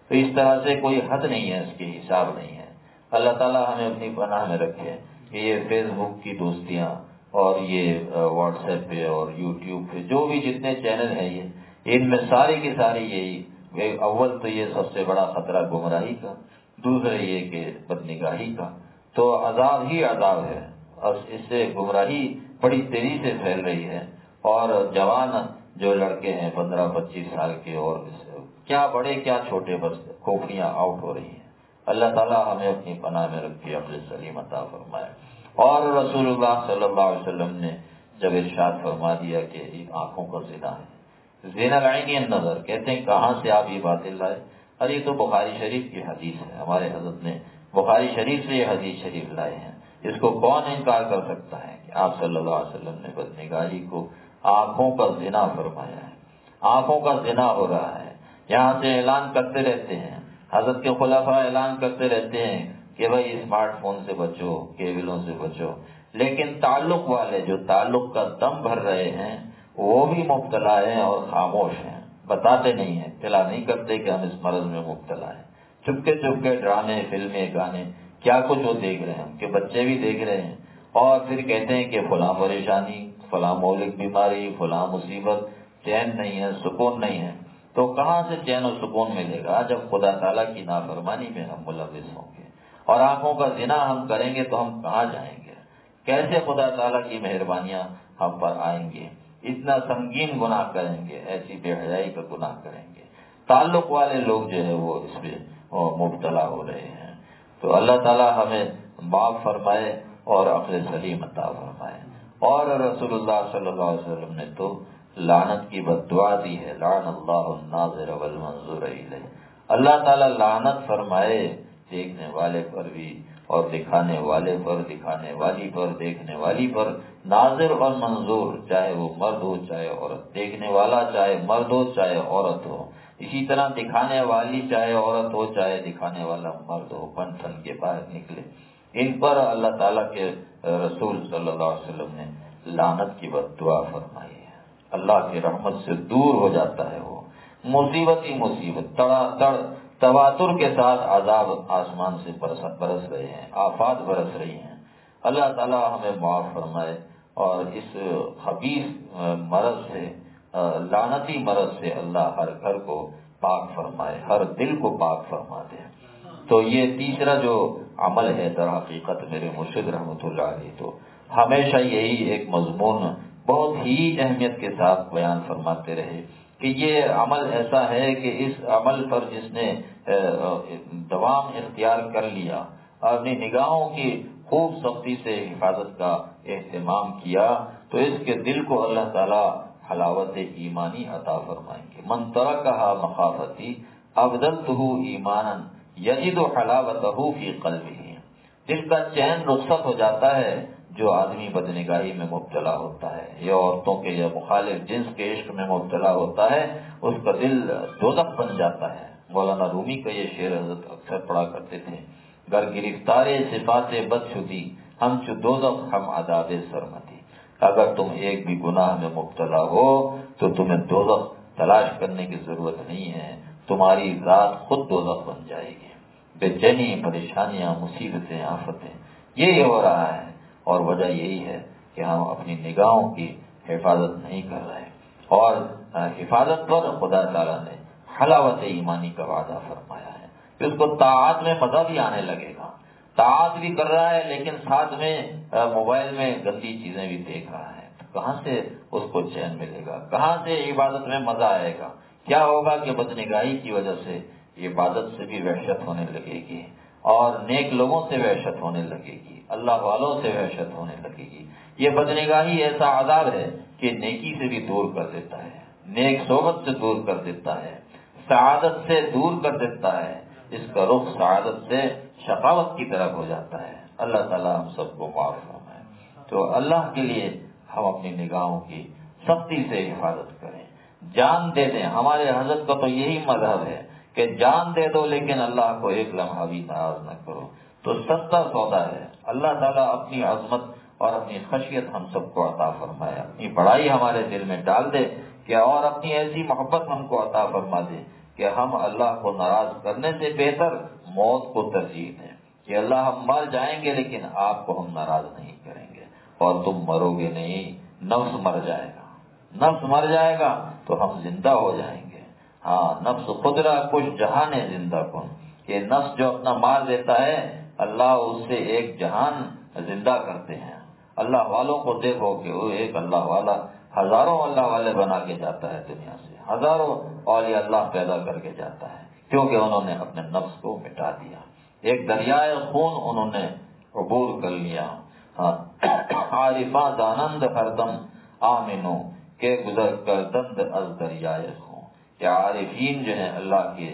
تو اس طرح سے کوئی حد نہیں ہے، اس کے حساب نہیں ہے۔ اللہ تعالیٰ ہمیں اپنی پناہ میں رکھے کہ یہ فیس بک کی دوستیاں اور یہ واٹس ایپ پہ اور یوٹیوب پہ جو بھی جتنے چینل ہیں یہ ان میں ساری کی ساری یہی، اول تو یہ سب سے بڑا خطرہ گمراہی کا، دوسرے یہ کہ بدنگاہی کا، تو عذاب ہی عذاب ہے۔ اور اس سے گمراہی بڑی تیزی سے پھیل رہی ہے، اور جوان جو لڑکے ہیں پندرہ پچیس سال کے، اور کیا بڑے کیا چھوٹے، بس کھوپڑیاں آؤٹ ہو رہی ہیں۔ اللہ تعالیٰ ہمیں اپنی پناہ میں رکھے، عقل سلیم عطا فرمائے۔ اور رسول اللہ صلی اللہ علیہ وسلم نے جب ارشاد فرما دیا کہ آنکھوں کا زنا ہے، زنا العین النظر، کہتے ہیں کہاں سے آپ یہ باتیں لائے؟ اور یہ تو بخاری شریف کی حدیث ہے، ہمارے حضرت نے بخاری شریف سے یہ حدیث شریف لائے ہیں۔ اس کو کون انکار کر سکتا ہے کہ آپ صلی اللہ علیہ وسلم نے بدنگاہی کو آنکھوں کا زنا فرمایا ہے، آنکھوں کا زنا ہو رہا ہے۔ یہاں سے اعلان کرتے رہتے ہیں، حضرت کے خلفاء اعلان کرتے رہتے ہیں کہ بھائی اسمارٹ فون سے بچو، کیبلوں سے بچو، لیکن تعلق والے جو تعلق کا دم بھر رہے ہیں وہ بھی مبتلا ہیں اور خاموش ہیں، بتاتے نہیں ہیں، اطلاع نہیں کرتے کہ ہم اس مرض میں مبتلا ہیں۔ چپکے چپکے ڈرامے، فلمیں، گانے، کیا کچھ وہ دیکھ رہے ہیں، ان کے بچے بھی دیکھ رہے ہیں، اور پھر کہتے ہیں کہ فلاں پریشانی، فلاں مولک بیماری، فلاں مصیبت، چین نہیں ہے، سکون نہیں ہے۔ تو کہاں سے چین و سکون ملے گا جب خدا تعالیٰ کی نافرمانی میں ہم ملوث ہوں گے؟ اور آنکھوں کا زنا ہم کریں گے تو ہم کہاں جائیں گے؟ کیسے خدا تعالیٰ کی مہربانیاں ہم پر آئیں گے؟ اتنا سنگین گناہ کریں گے، ایسی بے حیائی کا گناہ کریں گے۔ تعلق والے لوگ جو ہے وہ اس میں مبتلا ہو رہے ہیں۔ تو اللہ تعالیٰ ہمیں معاف فرمائے اور عقل سلیم عطا فرمائے۔ اور رسول اللہ صلی اللہ علیہ وسلم نے تو لعنت کی بد دعا دی ہے، لعن اللہ الناظر والمنظور الیہ، اللہ تعالیٰ لعنت فرمائے دیکھنے والے پر بھی اور دکھانے والے پر، دکھانے والی پر، دیکھنے والی پر، ناظر اور منظور، چاہے وہ مرد ہو چاہے عورت، دیکھنے والا چاہے مرد ہو چاہے عورت ہو، اسی طرح دکھانے والی چاہے عورت ہو چاہے دکھانے والا مرد ہو، بن ٹھن کے باہر نکلے، ان پر اللہ تعالیٰ کے رسول صلی اللہ علیہ وسلم نے لعنت کی بد دعا فرمائی ہے۔ اللہ کی رحمت سے دور ہو جاتا ہے، وہ مصیبت ہی مصیبت، تڑا تڑ تواتر کے ساتھ عذاب آسمان سے برس برس رہے ہیں، آفات برس رہی ہیں۔ اللہ تعالیٰ ہمیں معاف فرمائے اور اس خبیث مرض سے، لعنتی مرض سے اللہ ہر گھر کو پاک فرمائے، ہر دل کو پاک فرما دے۔ تو یہ تیسرا جو عمل ہے در حقیقت میرے مرشد رحمۃ اللہ علیہ تو ہمیشہ یہی ایک مضمون بہت ہی اہمیت کے ساتھ بیان فرماتے رہے کہ یہ عمل ایسا ہے کہ اس عمل پر جس نے دوام اختیار کر لیا، اپنی نگاہوں کی خوب سختی سے حفاظت کا اہتمام کیا، تو اس کے دل کو اللہ تعالی حلاوت ایمانی عطا فرمائیں گے۔ من ترکہا مخافتی ابدلتہ ایمانا یجد حلاوتہ فی قلبہ، دل کا چین رخصت ہو جاتا ہے جو آدمی بدنگاہی میں مبتلا ہوتا ہے یا عورتوں کے یا مخالف جنس کے عشق میں مبتلا ہوتا ہے، اس کا دل دوزخ بن جاتا ہے۔ مولانا رومی کا یہ شعر حضرت اکثر پڑھا کرتے تھے، گر گرفتار صفات بدشدی ہم چو دوزخ ہم عذاب سرمدی، اگر تم ایک بھی گناہ میں مبتلا ہو تو تمہیں دوزخ تلاش کرنے کی ضرورت نہیں ہے، تمہاری ذات خود دوزخ بن جائے گی۔ بے چینی، پریشانیاں، مصیبتیں، آفتیں، یہی ہو رہا ہے، اور وجہ یہی ہے کہ ہم اپنی نگاہوں کی حفاظت نہیں کر رہے، اور حفاظت پر خدا تعالیٰ نے حلاوت ایمانی کا وعدہ فرمایا ہے کہ اس کو طاعت میں مزہ بھی آنے لگے گا، طاعت بھی کر رہا ہے لیکن ساتھ میں موبائل میں گندی چیزیں بھی دیکھ رہا ہے، کہاں سے اس کو چین ملے گا، کہاں سے عبادت میں مزہ آئے گا؟ کیا ہوگا کہ بدنگاہی کی وجہ سے عبادت سے بھی وحشت ہونے لگے گی، اور نیک لوگوں سے وحشت ہونے لگے گی، اللہ والوں سے وحشت ہونے لگے گی۔ یہ بدنگاہی ایسا عذاب ہے کہ نیکی سے بھی دور کر دیتا ہے، نیک صحبت سے دور کر دیتا ہے، سعادت سے دور کر دیتا ہے، اس کا رخ سعادت سے شقاوت کی طرف ہو جاتا ہے۔ اللہ تعالیٰ ہم سب کو معاف فرمائے۔ تو اللہ کے لیے ہم اپنی نگاہوں کی سختی سے حفاظت کریں، جان دے دیں۔ ہمارے حضرت کا تو یہی مذہب ہے کہ جان دے دو لیکن اللہ کو ایک لمحہ بھی ناراض نہ کرو، تو سستا سودا ہے۔ اللہ تعالیٰ اپنی عظمت اور اپنی خشیت ہم سب کو عطا فرمائے، اپنی بڑائی ہمارے دل میں ڈال دے کہ اور اپنی ایسی محبت ہم کو عطا فرما دے کہ ہم اللہ کو ناراض کرنے سے بہتر موت کو ترجیح دیں کہ اللہ ہم مر جائیں گے لیکن آپ کو ہم ناراض نہیں کریں گے، اور تم مرو گے نہیں، نفس مر جائے گا، نفس مر جائے گا تو ہم زندہ ہو جائیں گے۔ ہاں، نفس خدرہ کچھ جہان ہے زندہ کن، کہ نفس جو اپنا مار دیتا ہے اللہ اس سے ایک جہان زندہ کرتے ہیں۔ اللہ والوں کو دیکھو کہ وہ ایک اللہ والا ہزاروں اللہ والے بنا کے جاتا ہے دنیا سے، ہزاروں اولیاء اللہ پیدا کر کے جاتا ہے، کیونکہ انہوں نے اپنے نفس کو مٹا دیا، ایک دریائے خون انہوں نے عبور کر لیا۔ عارفاں دانند ہردم آمنو کے گزر کر دند از دریائے خون، کہ عارفین جو ہیں اللہ کے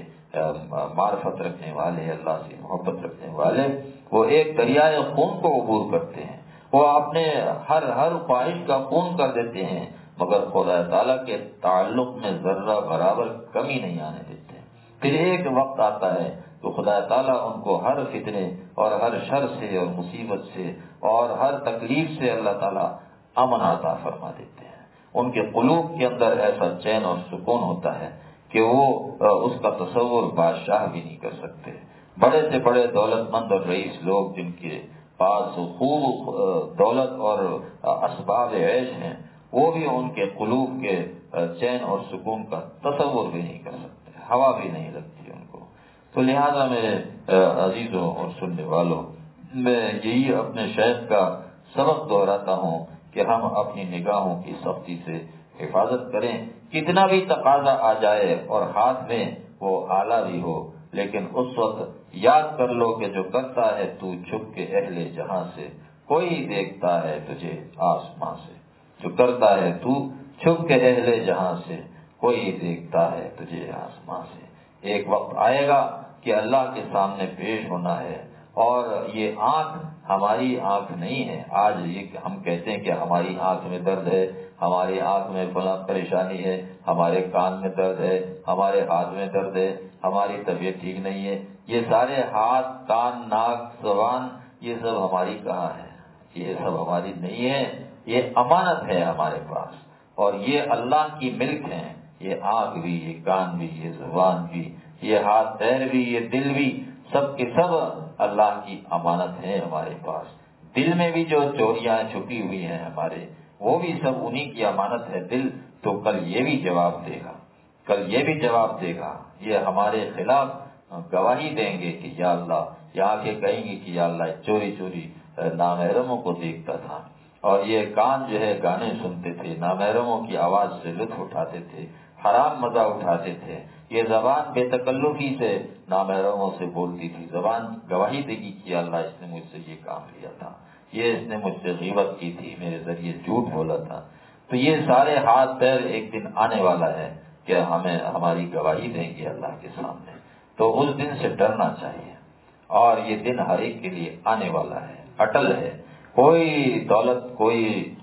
معرفت رکھنے والے، اللہ سے محبت رکھنے والے، وہ ایک دریائے خون کو عبور کرتے ہیں، وہ اپنے ہر ہر خواہش کا خون کر دیتے ہیں، مگر خدا تعالیٰ کے تعلق میں ذرہ برابر کمی نہیں آنے دیتے۔ پھر ایک وقت آتا ہے تو خدا تعالیٰ ان کو ہر فتنے اور ہر شر سے اور مصیبت سے اور ہر تکلیف سے اللہ تعالیٰ امن عطا فرما دیتے ہیں۔ ان کے قلوب کے اندر ایسا چین اور سکون ہوتا ہے کہ وہ اس کا تصور بادشاہ بھی نہیں کر سکتے۔ بڑے سے بڑے دولت مند اور رئیس لوگ جن کے پاس خوب دولت اور اسباب عیش ہیں، وہ بھی ان کے قلوب کے چین اور سکون کا تصور بھی نہیں کر سکتے، ہوا بھی نہیں لگتی ان کو۔ تو لہذا میرے عزیزوں اور سننے والوں، میں یہی اپنے شیخ کا سبق دہراتا ہوں کہ ہم اپنی نگاہوں کی سختی سے حفاظت کریں، کتنا بھی تقاضا آ جائے اور ہاتھ میں وہ آلہ بھی ہو، لیکن اس وقت یاد کر لو کہ جو کرتا ہے تو چھپ کے اہل جہاں سے، کوئی دیکھتا ہے تجھے آسمان سے۔ جو کرتا ہے تو چھپ کے اہل جہاں سے، کوئی دیکھتا ہے تجھے آسمان سے۔ ایک وقت آئے گا کہ اللہ کے سامنے پیش ہونا ہے، اور یہ آنکھ ہماری آنکھ نہیں ہے۔ آج یہ ہم کہتے ہیں کہ ہماری آنکھ میں درد ہے، ہماری آنکھ میں فلاں پریشانی ہے، ہمارے کان میں درد ہے، ہمارے ہاتھ میں درد ہے، ہماری طبیعت ٹھیک نہیں ہے۔ یہ سارے ہاتھ، کان، ناک، زبان، یہ سب ہماری کہاں ہے؟ یہ سب ہماری نہیں ہے، یہ امانت ہے ہمارے پاس، اور یہ اللہ کی ملک ہے۔ یہ آنکھ بھی، یہ کان بھی، یہ زبان بھی، یہ ہاتھ پیر بھی، یہ دل بھی، سب کے سب اللہ کی امانت ہے ہمارے پاس۔ دل میں بھی جو چوریاں چھپی ہوئی ہیں ہمارے، وہ بھی سب انہی کی امانت ہے دل، تو کل یہ بھی جواب دے گا، کل یہ بھی جواب دے گا، یہ ہمارے خلاف گواہی دیں گے کہ یا اللہ، یہاں کے کہیں گے کہ یا اللہ چوری چوری نامحرموں کو دیکھتا تھا، اور یہ کان جو ہے گانے سنتے تھے، نامحرموں کی آواز سے لطف اٹھاتے تھے، حرام مزہ اٹھاتے تھے، یہ زبان بے تکلفی سے نامحرموں سے بولتی تھی، زبان گواہی دے گی کہ اللہ اس نے مجھ سے یہ کام لیا تھا، یہ اس نے مجھ سے غیبت کی تھی، میرے ذریعے جھوٹ بولا تھا۔ تو یہ سارے ہاتھ پیر ایک دن آنے والا ہے کہ ہمیں ہماری گواہی دیں گے اللہ کے سامنے، تو اس دن سے ڈرنا چاہیے، اور یہ دن ہر ایک کے لیے آنے والا ہے، اٹل ہے، کوئی دولت، کوئی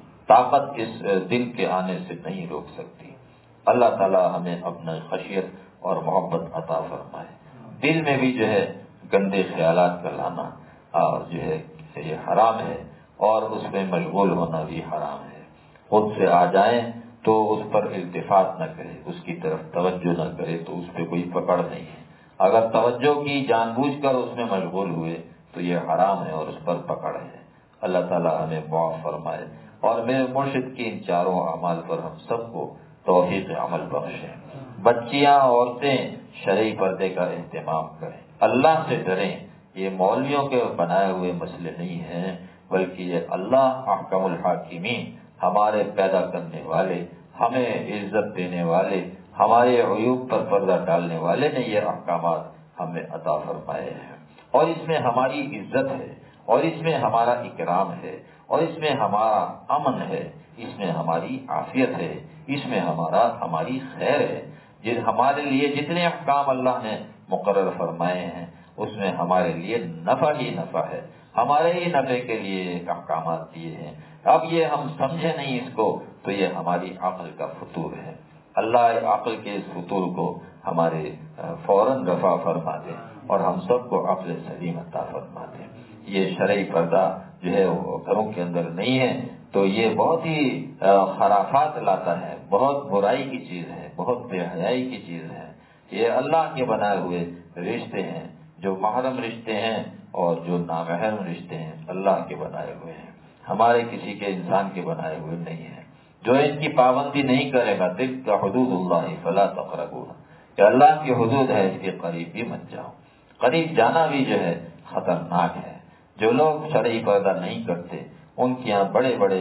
طاقت اس دن کے آنے سے نہیں روک سکتی۔ اللہ تعالی ہمیں اپنا خشیت اور محبت عطا فرمائے۔ دل میں بھی جو ہے گندے خیالات کا لانا اور جو ہے یہ حرام ہے، اور اس میں مشغول ہونا بھی حرام ہے۔ خود سے آ جائیں تو اس پر التفات نہ کرے، اس کی طرف توجہ نہ کرے، تو اس پہ کوئی پکڑ نہیں ہے۔ اگر توجہ کی جان بوجھ کر اس میں مشغول ہوئے تو یہ حرام ہے اور اس پر پکڑ ہے۔ اللہ تعالی ہمیں معاف فرمائے، اور میرے مرشد کی ان چاروں اعمال پر ہم سب کو توفیق عمل بخشے۔ بچیاں، عورتیں شرعی پردے کا اہتمام کریں، اللہ سے ڈریں۔ یہ مولویوں کے بنائے ہوئے مسئلے نہیں ہیں، بلکہ یہ اللہ احکم الحاکمین، ہمارے پیدا کرنے والے، ہمیں عزت دینے والے، ہمارے عیوب پر پردہ ڈالنے والے نے یہ احکامات ہمیں عطا فرمائے ہیں، اور اس میں ہماری عزت ہے، اور اس میں ہمارا اکرام ہے، اور اس میں ہمارا امن ہے، اس میں ہماری عافیت ہے، اس میں ہمارا ہماری خیر ہے۔ جن ہمارے لیے جتنے احکام اللہ نے مقرر فرمائے ہیں اس میں ہمارے لیے نفع ہی نفع ہے، ہمارے ہی نفع کے لیے ایک احکامات دیے ہیں۔ اب یہ ہم سمجھے نہیں اس کو تو یہ ہماری عقل کا فطور ہے۔ اللہ عقل کے اس فطور کو ہمارے فوراً رفع فرما دے، اور ہم سب کو عقل سلیم عطا فرما دے۔ یہ شرعی پردہ جو ہے وہ گھروں کے اندر نہیں ہے تو یہ بہت ہی خرافات لاتا ہے، بہت برائی کی چیز ہے، بہت بے حیائی کی چیز ہے۔ یہ اللہ کے بنائے ہوئے رشتے ہیں، جو محرم رشتے ہیں اور جو نامحرم رشتے ہیں اللہ کے بنائے ہوئے ہیں، ہمارے کسی کے انسان کے بنائے ہوئے نہیں ہیں۔ جو ان کی پابندی نہیں کرے گا، تلک حدود اللہ فلا تقربوها، کہ اللہ کی حدود ہے اس کے قریب بھی مت جاؤ۔ قریب جانا بھی جو ہے خطرناک ہے۔ جو لوگ شرعی پردہ نہیں کرتے ان کے یہاں بڑے بڑے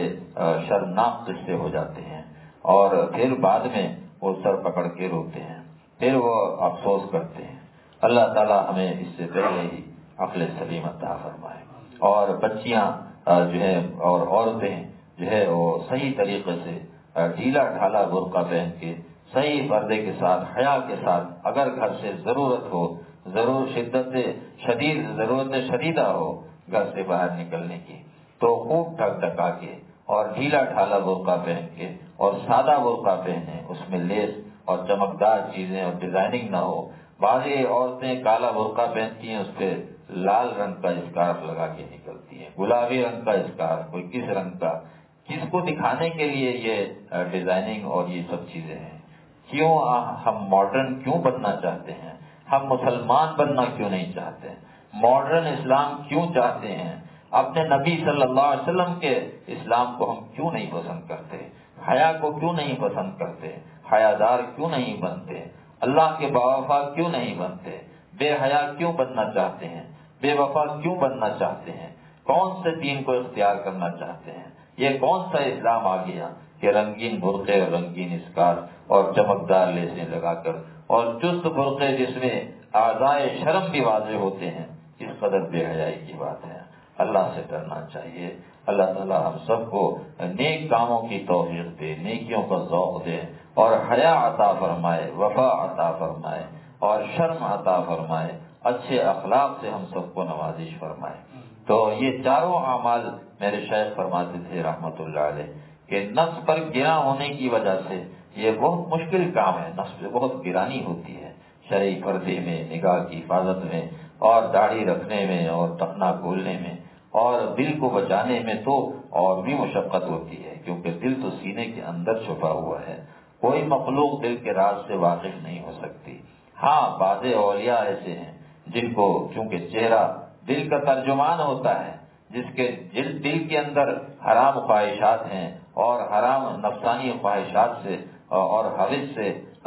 شرمناک قصے ہو جاتے ہیں، اور پھر بعد میں وہ سر پکڑ کے روتے ہیں، پھر وہ افسوس کرتے ہیں۔ اللہ تعالی ہمیں اس سے پہلے ہی عقل سلیم عطا فرمائے، اور بچیاں جو ہے اور عورتیں جو ہے وہ صحیح طریقے سے ڈھیلا ڈھالا برقع پہن کے صحیح پردے کے ساتھ حیا کے ساتھ، اگر گھر سے ضرورت ہو، ضرور شدت شدید ضرورت شدیدہ ہو گھر سے باہر نکلنے کی، تو خوب ٹک ٹکا کے اور ڈھیلا ڈھالا برقع پہن کے اور سادہ برقع پہنے، اس میں لیس اور چمکدار چیزیں اور ڈیزائننگ نہ ہو۔ بعضی عورتیں کالا برقع پہنتی ہیں، اس پہ لال رنگ کا اسکارف لگا کے نکلتی ہیں، گلابی رنگ کا اسکارف، کوئی کس رنگ کا، کس کو دکھانے کے لیے یہ ڈیزائننگ اور یہ سب چیزیں ہیں۔ کیوں ہم ماڈرن کیوں بننا چاہتے ہیں؟ ہم مسلمان بننا کیوں نہیں چاہتے؟ ماڈرن اسلام کیوں چاہتے ہیں؟ اپنے نبی صلی اللہ علیہ وسلم کے اسلام کو ہم کیوں نہیں پسند کرتے؟ حیا کو کیوں نہیں پسند کرتے؟ حیادار کیوں نہیں بنتے؟ اللہ کے باوفا کیوں نہیں بنتے؟ بے حیا کیوں بننا چاہتے ہیں؟ بے وفا کیوں بننا چاہتے ہیں؟ کون سے دین کو اختیار کرنا چاہتے ہیں؟ یہ کون سا اسلام آ گیا کہ رنگین برقعے اور رنگین اسکار اور چمکدار لیسیں لگا کر اور چست برقعے جس میں اعضائے شرم بھی واضح ہوتے ہیں، اس قدر بے حیائی کی بات ہے۔ اللہ سے ڈرنا چاہیے۔ اللہ تعالی ہم سب کو نیک کاموں کی توفیق دے، نیکیوں کا ذوق دے، اور حیا عطا فرمائے، وفا عطا فرمائے، اور شرم عطا فرمائے، اچھے اخلاق سے ہم سب کو نوازش فرمائے۔ تو یہ چاروں اعمال میرے شیخ فرماتے تھے رحمت اللہ علیہ کہ نفس پر گرا ہونے کی وجہ سے یہ بہت مشکل کام ہے، نفس پہ بہت گرانی ہوتی ہے، شرعی پردے میں، نگاہ کی حفاظت میں، اور داڑھی رکھنے میں، اور ٹخنا کھولنے میں، اور دل کو بچانے میں تو اور بھی مشقت ہوتی ہے، کیونکہ دل تو سینے کے اندر چھپا ہوا ہے، کوئی مخلوق دل کے راز سے واقف نہیں ہو سکتی۔ ہاں بعض اولیاء ایسے ہیں جن کو چونکہ چہرہ دل کا ترجمان ہوتا ہے، جس کے دل کے اندر حرام خواہشات ہیں اور حرام نفسانی خواہشات سے اور حوث سے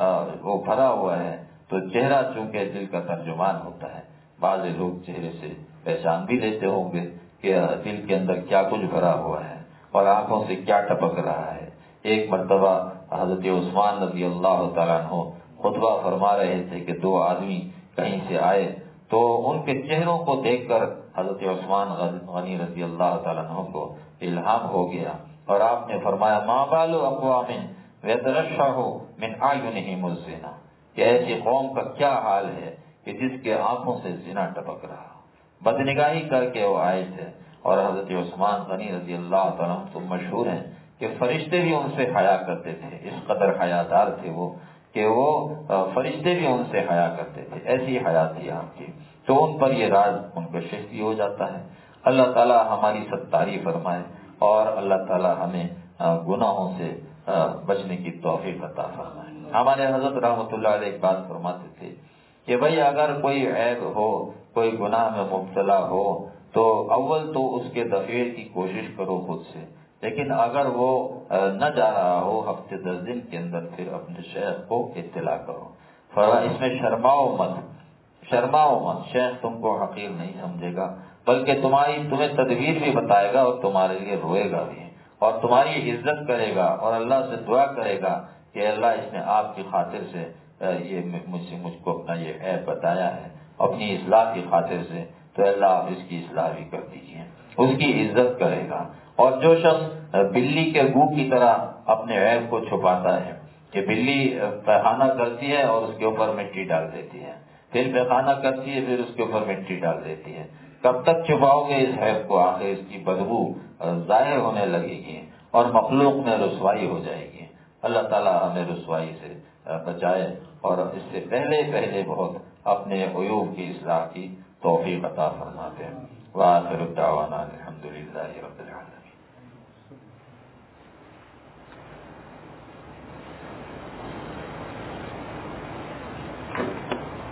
وہ بھرا ہوا ہے، تو چہرہ چونکہ دل کا ترجمان ہوتا ہے، بعض لوگ چہرے سے پہچان بھی لیتے ہوں گے کہ دل کے اندر کیا کچھ بھرا ہوا ہے اور آنکھوں سے کیا ٹپک رہا ہے۔ ایک مرتبہ حضرت عثمان رضی اللہ تعالیٰ عنہ خطبہ فرما رہے تھے کہ دو آدمی کہیں سے آئے، تو ان کے چہروں کو دیکھ کر حضرت عثمان غنی رضی اللہ تعالیٰ عنہ کو الہام ہو گیا، اور آپ نے فرمایا ما بال اقوام یترشح من اعینہم الزنا، کہ ایسی قوم کا کیا حال ہے کہ جس کے آنکھوں سے زنا ٹپک رہا۔ بدنگاہی کر کے وہ آئے تھے، اور حضرت عثمان غنی رضی اللہ تعالیٰ عنہ تو مشہور ہیں کہ فرشتے بھی ان سے حیا کرتے تھے، اس قدر حیادار تھے وہ کہ وہ فرشتے بھی ان سے حیا کرتے تھے، ایسی حیا تھی آپ کی، تو ان پر یہ راز منکشف ہو جاتا ہے۔ اللہ تعالی ہماری ستاری فرمائے، اور اللہ تعالی ہمیں گناہوں سے بچنے کی توفیق عطا فرمائے۔ ہمارے حضرت رحمۃ اللہ علیہ ایک بات فرماتے تھے کہ بھئی اگر کوئی عیب ہو، کوئی گناہ میں مبتلا ہو، تو اول تو اس کے دفع کی کوشش کرو خود سے، لیکن اگر وہ نہ جا رہا ہو ہفتے دس دن کے اندر پھر اپنے شیخ کو اطلاع کرو۔ فرما اس میں شرماؤ مت، شرماؤ مت، شیخ تم کو حقیر نہیں سمجھے گا، بلکہ تمہاری تمہیں تدبیر بھی بتائے گا اور تمہارے لیے روئے گا بھی، اور تمہاری عزت کرے گا، اور اللہ سے دعا کرے گا کہ اللہ اس نے آپ کی خاطر سے یہ مجھ سے مجھ کو اپنا یہ عیب بتایا ہے، اپنی اصلاح کی خاطر سے، تو اللہ آپ اس کی اصلاح بھی کر دیجیے، اس کی عزت کرے گا۔ اور جو شخص بلی کے گو کی طرح اپنے عیب کو چھپاتا ہے، کہ بلی پیخانہ کرتی ہے اور اس کے اوپر مٹی ڈال دیتی ہے، پھر پیخانہ کرتی ہے، پھر اس کے اوپر مٹی ڈال دیتی ہے، کب تک چھپاؤ گے اس عیب کو؟ آخر اس کی بدبو ظاہر ہونے لگے گی اور مخلوق میں رسوائی ہو جائے گی۔ اللہ تعالی ہمیں رسوائی سے بچائے، اور اس سے پہلے پہلے بہت اپنے عیوب کی اصلاح کی توفیق عطا فرماتے ہیں۔ وآخر دعوانا الحمدللہ رب العالمین۔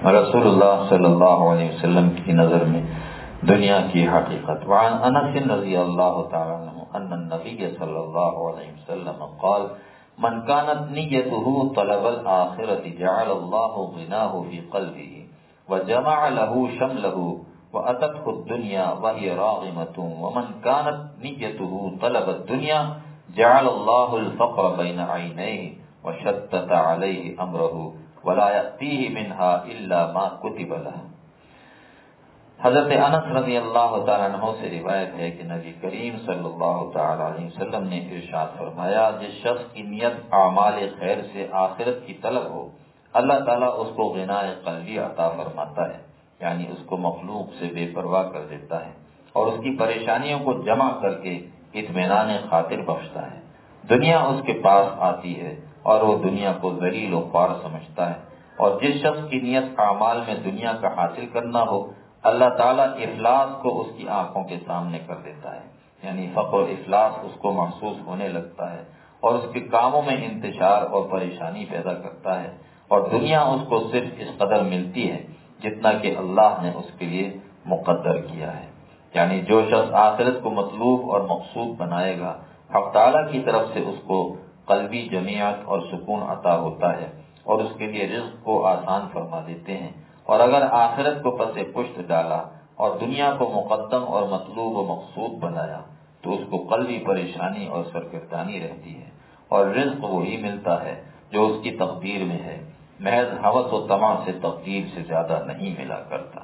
رسول اللہ صلی اللہ علیہ وسلم کی نظر میں دنیا کی حقیقت. وعن انس رضی اللہ تعالی عنہ ان النبی صلی اللہ علیہ وسلم قال من كانت نیته طلب الآخرة جعل الله غناه في قلبه وجمع له شمله وأتته الدنيا وهي راغمة ومن كانت نیته طلب الدنيا جعل الله الفقر بين عينيه وشتت عليه أمره ولا يأتيه منها إلا ما كتب له. حضرت انس رضی اللہ تعالیٰ عنہ سے روایت ہے کہ نبی کریم صلی اللہ تعالیٰ علیہ وسلم نے ارشاد فرمایا جس شخص کی نیت اعمال خیر سے آخرت کی طلب ہو اللہ تعالیٰ اس کو غنا قلبی عطا فرماتا ہے، یعنی اس کو مخلوق سے بے پرواہ کر دیتا ہے اور اس کی پریشانیوں کو جمع کر کے اطمینان خاطر بخشتا ہے. دنیا اس کے پاس آتی ہے اور وہ دنیا کو ذلیل و خوار سمجھتا ہے. اور جس شخص کی نیت اعمال میں دنیا کا حاصل کرنا ہو اللہ تعالیٰ افلاس کو اس کی آنکھوں کے سامنے کر دیتا ہے، یعنی فقر و افلاس اس کو محسوس ہونے لگتا ہے اور اس کے کاموں میں انتشار اور پریشانی پیدا کرتا ہے. اور دنیا اس کو صرف اس قدر ملتی ہے جتنا کہ اللہ نے اس کے لیے مقدر کیا ہے. یعنی جو شخص آخرت کو مطلوب اور مقصود بنائے گا حق تعالیٰ کی طرف سے اس کو قلبی جمعیت اور سکون عطا ہوتا ہے اور اس کے لیے رزق کو آسان فرما دیتے ہیں. اور اگر آخرت کو پس پشت ڈالا اور دنیا کو مقدم اور مطلوب و مقصود بنایا تو اس کو قلبی پریشانی اور سرگردانی رہتی ہے اور رزق وہی ملتا ہے جو اس کی تقدیر میں ہے، محض ہوس و طمع سے تقدیر سے زیادہ نہیں ملا کرتا.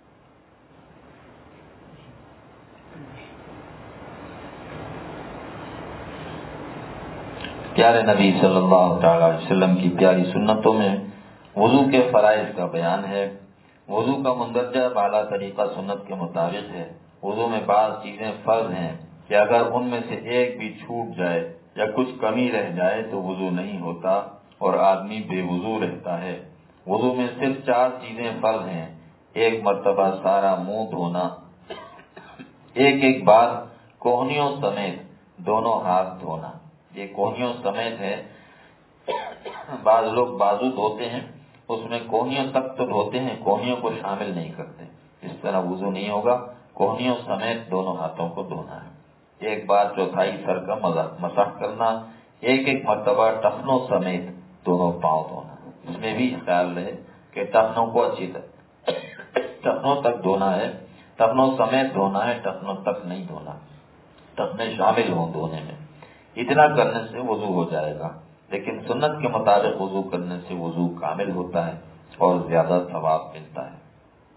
پیارے نبی صلی اللہ تعالی علیہ وسلم کی پیاری سنتوں میں وضو کے فرائض کا بیان ہے. وضو کا مندرجہ بالا طریقہ سنت کے مطابق ہے. وضو میں بعض چیزیں فرض ہیں کہ اگر ان میں سے ایک بھی چھوٹ جائے یا کچھ کمی رہ جائے تو وضو نہیں ہوتا اور آدمی بے وضو رہتا ہے. وضو میں صرف چار چیزیں فرض ہیں. ایک مرتبہ سارا منہ دھونا، ایک ایک بار کوہنیوں سمیت دونوں ہاتھ دھونا. یہ کوہنیوں سمیت ہے، بعض لوگ بازو دھوتے ہیں اس میں کوہنیوں تک تو دھوتے ہیں، کوہنیوں کو شامل نہیں کرتے. اس طرح وضو نہیں ہوگا، کوہنیوں سمیت دونوں ہاتھوں کو دھونا ہے. ایک بار چوتھائی سر کا مسح کرنا، ایک ایک مرتبہ ٹخنوں سمیت دونوں پاؤں دھونا. اس میں بھی خیال رہے کہ ٹخنوں کو اچھی طرح ٹخنوں تک دھونا ہے، ٹخنوں سمیت دھونا ہے، ٹخنوں تک نہیں دھونا، ٹخنے شامل ہوں دھونے میں. اتنا کرنے سے وضو ہو جائے گا، لیکن سنت کے مطابق وضو کرنے سے وضو کامل ہوتا ہے اور زیادہ ثواب ملتا ہے.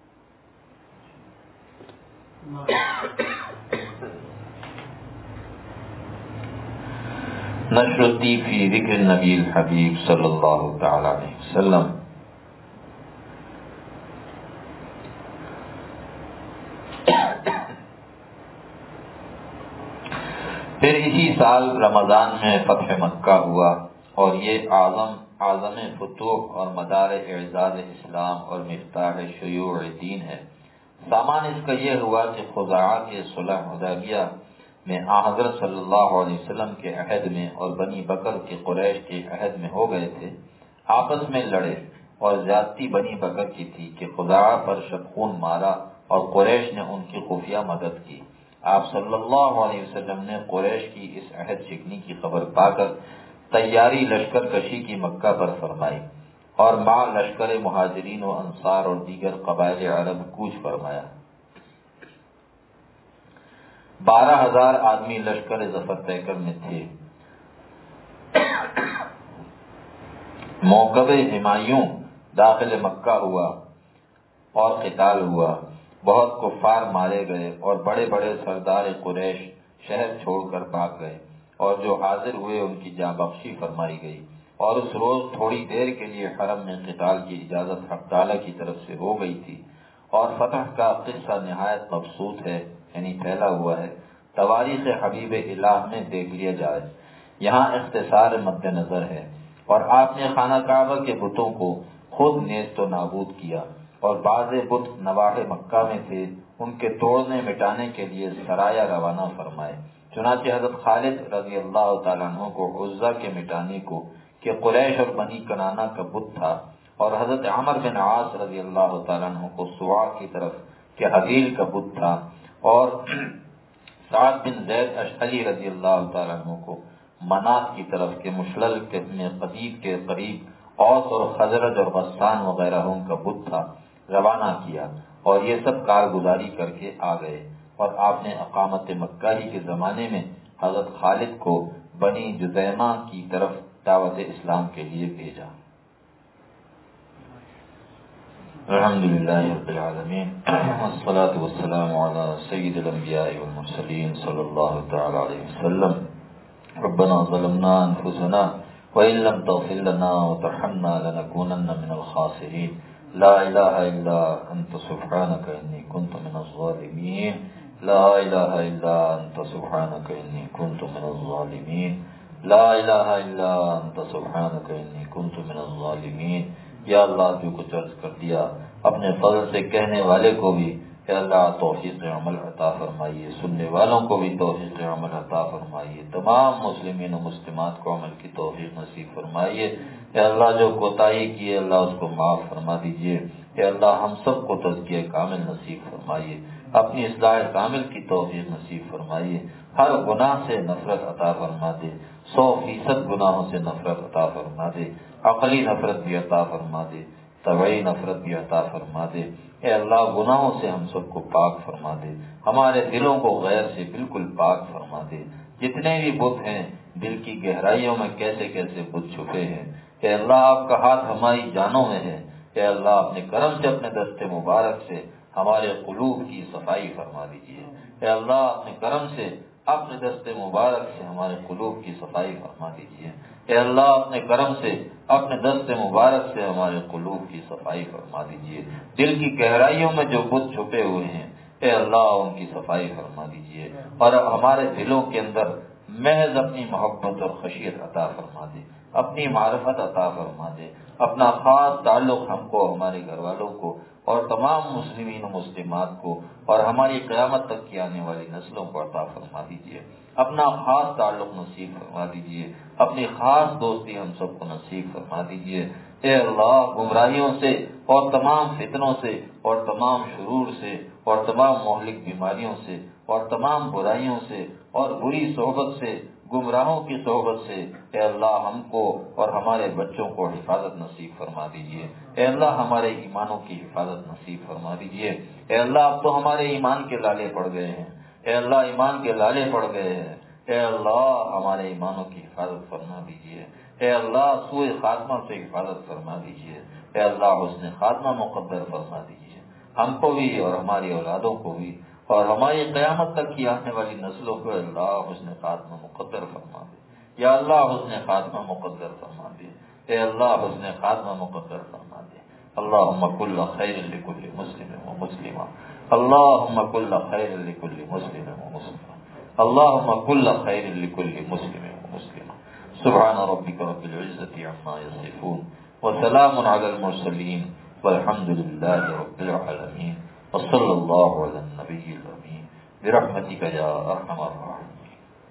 نشرتی فی ذکر نبی الحبیب صلی اللہ تعالی علیہ وسلم. پھر اسی سال رمضان میں فتح مکہ ہوا اور یہ اعظم اعظم فتوح اور مدار اعزاز اسلام اور مفتاح شیوع دین ہے. سامان اس کا یہ ہوا کہ خزاعہ کے صلح حدیبیہ میں حضرت صلی اللہ علیہ وسلم کے عہد میں اور بنی بکر کے قریش کے عہد میں ہو گئے تھے. آپس میں لڑے اور زیادتی بنی بکر کی تھی کہ خزاعہ پر شبخون مارا اور قریش نے ان کی خفیہ مدد کی. آپ صلی اللہ علیہ وسلم نے قریش کی اس عہد شکنی کی خبر پا کر تیاری لشکر کشی کی مکہ پر فرمائی اور مع لشکر مہاجرین و انصار اور دیگر قبائل عرب کوچ فرمایا. بارہ ہزار آدمی لشکر ظفر طے میں تھے. موکب ہمایوں داخل مکہ ہوا اور قتال ہوا. بہت کفار مارے گئے اور بڑے بڑے سردار قریش شہر چھوڑ کر بھاگ گئے اور جو حاضر ہوئے ان کی جاں بخشی فرمائی گئی. اور اس روز تھوڑی دیر کے لیے حرم میں قتال کی اجازت حق تعالیٰ کی طرف سے ہو گئی تھی. اور فتح کا قصہ نہایت مبسوط ہے، یعنی پھیلا ہوا ہے. تواریخ حبیب الہ میں دیکھ لیا جائے. یہاں اختصار مد نظر ہے. اور آپ نے خانہ کعبہ کے بتوں کو خود نیست و نابود کیا اور بعض بت نواح مکہ میں تھے ان کے توڑنے مٹانے کے لیے سرایا روانہ فرمائے. چنانچہ حضرت خالد رضی اللہ تعالیٰ عنہ کو عزا کے مٹانے کو کہ قریش اور بنی کنانہ کا بت تھا اور حضرت عمر بن عاص رضی اللہ تعالیٰ عنہ کو سوا کی طرف کہ حبیل کا بت تھا، اور سعد بن زید اشعری رضی اللہ تعالیٰ عنہ کو منات کی طرف کے مشلل کے قدید کے قریب اوس اور خزرج اور غسان وغیرہ ان کا بت تھا، روانہ کیا، اور یہ سب کارگزاری کر کے آ گئے، اور آپ نے اقامت مکہ ہی کے زمانے میں حضرت خالد کو بنی جذیمہ کی طرف دعوت اسلام کے لیے بھیجا۔ الحمدللہ رب العالمین، والصلاة والسلام علی سید الانبیاء والمرسلین صلی اللہ تعالی علیہ وسلم۔ ربنا ظلمنا انفسنا وإن لم تغفر لنا وترحمنا لنكونن من الخاسرین، لا الہ الا انت سبحانک انی کنت من الظالمین، لا الہ الا انت سبحانک انی کنت من الظالمین، لا الہ الا انت سبحانک انی کنت من الظالمین۔ یا اللہ جو کچھ عرض کر دیا اپنے فضل سے کہنے والے کو بھی اے اللہ توفیق عمل عطا فرمائیے، سننے والوں کو بھی توفیق عمل عطا فرمائیے، تمام مسلمین و مسلمات کو عمل کی توفیق نصیب فرمائیے۔ اے اللہ جو کوتاہی کی ہے اللہ اس کو معاف فرما دیجیے۔ اے اللہ ہم سب کو تزکیہ کامل نصیب فرمائیے، اپنی اصلاح کامل کی توفیق نصیب فرمائیے، ہر گناہ سے نفرت عطا فرما دے، سو فیصد گناہوں سے نفرت عطا فرما دے، عقلی نفرت بھی عطا فرما دے، طبعی نفرت بھی عطا فرما دے۔ اے اللہ گناہوں سے ہم سب کو پاک فرما دے، ہمارے دلوں کو غیر سے بالکل پاک فرما دے۔ جتنے بھی بت ہیں دل کی گہرائیوں میں کیسے کیسے بت چھپے ہیں، اے اللہ آپ کا ہاتھ ہماری جانوں میں ہے۔ اے اللہ اپنے کرم سے اپنے دست مبارک سے ہمارے قلوب کی صفائی فرما دیجیے۔ اے اللہ اپنے کرم سے اپنے دست مبارک سے ہمارے قلوب کی صفائی فرما دیجیے۔ اے اللہ اپنے کرم سے اپنے دست مبارک سے ہمارے قلوب کی صفائی فرما دیجیے۔ دل کی گہرائیوں میں جو بت چھپے ہوئے ہیں اے اللہ ان کی صفائی فرما دیجیے، اور ہمارے دلوں کے اندر محض اپنی محبت اور خشیت عطا فرما دے، اپنی معرفت عطا فرما دے، اپنا خاص تعلق ہم کو، ہمارے گھر والوں کو اور تمام مسلمین و مسلمات کو اور ہماری قیامت تک کی آنے والی نسلوں کو عطا فرما دیجیے۔ اپنا خاص تعلق نصیب فرما دیجیے، اپنی خاص دوستی ہم سب کو نصیب فرما دیجیے۔ اے اللہ گمراہیوں سے اور تمام فتنوں سے اور تمام شرور سے اور تمام مہلک بیماریوں سے اور تمام برائیوں سے اور بری صحبت سے، گمراہوں کی صحبت سے اے اللہ ہم کو اور ہمارے بچوں کو حفاظت نصیب فرما دیجیے۔ اے اللہ ہمارے ایمانوں کی حفاظت نصیب فرما دیجیے۔ اے اللہ اب تو ہمارے ایمان کے لالے پڑ گئے ہیں، اے اللہ ایمان کے لالے پڑ گئے ہیں، اے اللہ ہمارے ایمانوں کی حفاظت فرما دیجیے۔ اے اللہ سوء خاتمہ سے حفاظت فرما دیجیے۔ اے اللہ حسن خاتمہ مقدر فرما دیجیے، ہم کو بھی اور ہماری اولادوں کو بھی اور ہماری قیامت تک کی آنے والی نسلوں کو اللہ حسن خاتمہ مقدر فرما دے۔ یا اللہ حسن خاتمہ مقدر فرما دے، اے اللہ حسن خاتمہ مقدر فرما دے۔ اللہم کل خیر لکل مسلم و مسلمہ، اللہم کل خیر لکل مسلم و مسلمہ، اللہم کل خیر لکل مسلم و مسلمہ۔ سبحان ربک رب العزة عما یصفون وسلام علی المرسلین والحمد للہ رب العالمین، وصلی اللہ علی النبی الامین برحمتک یا ارحم الراحمین۔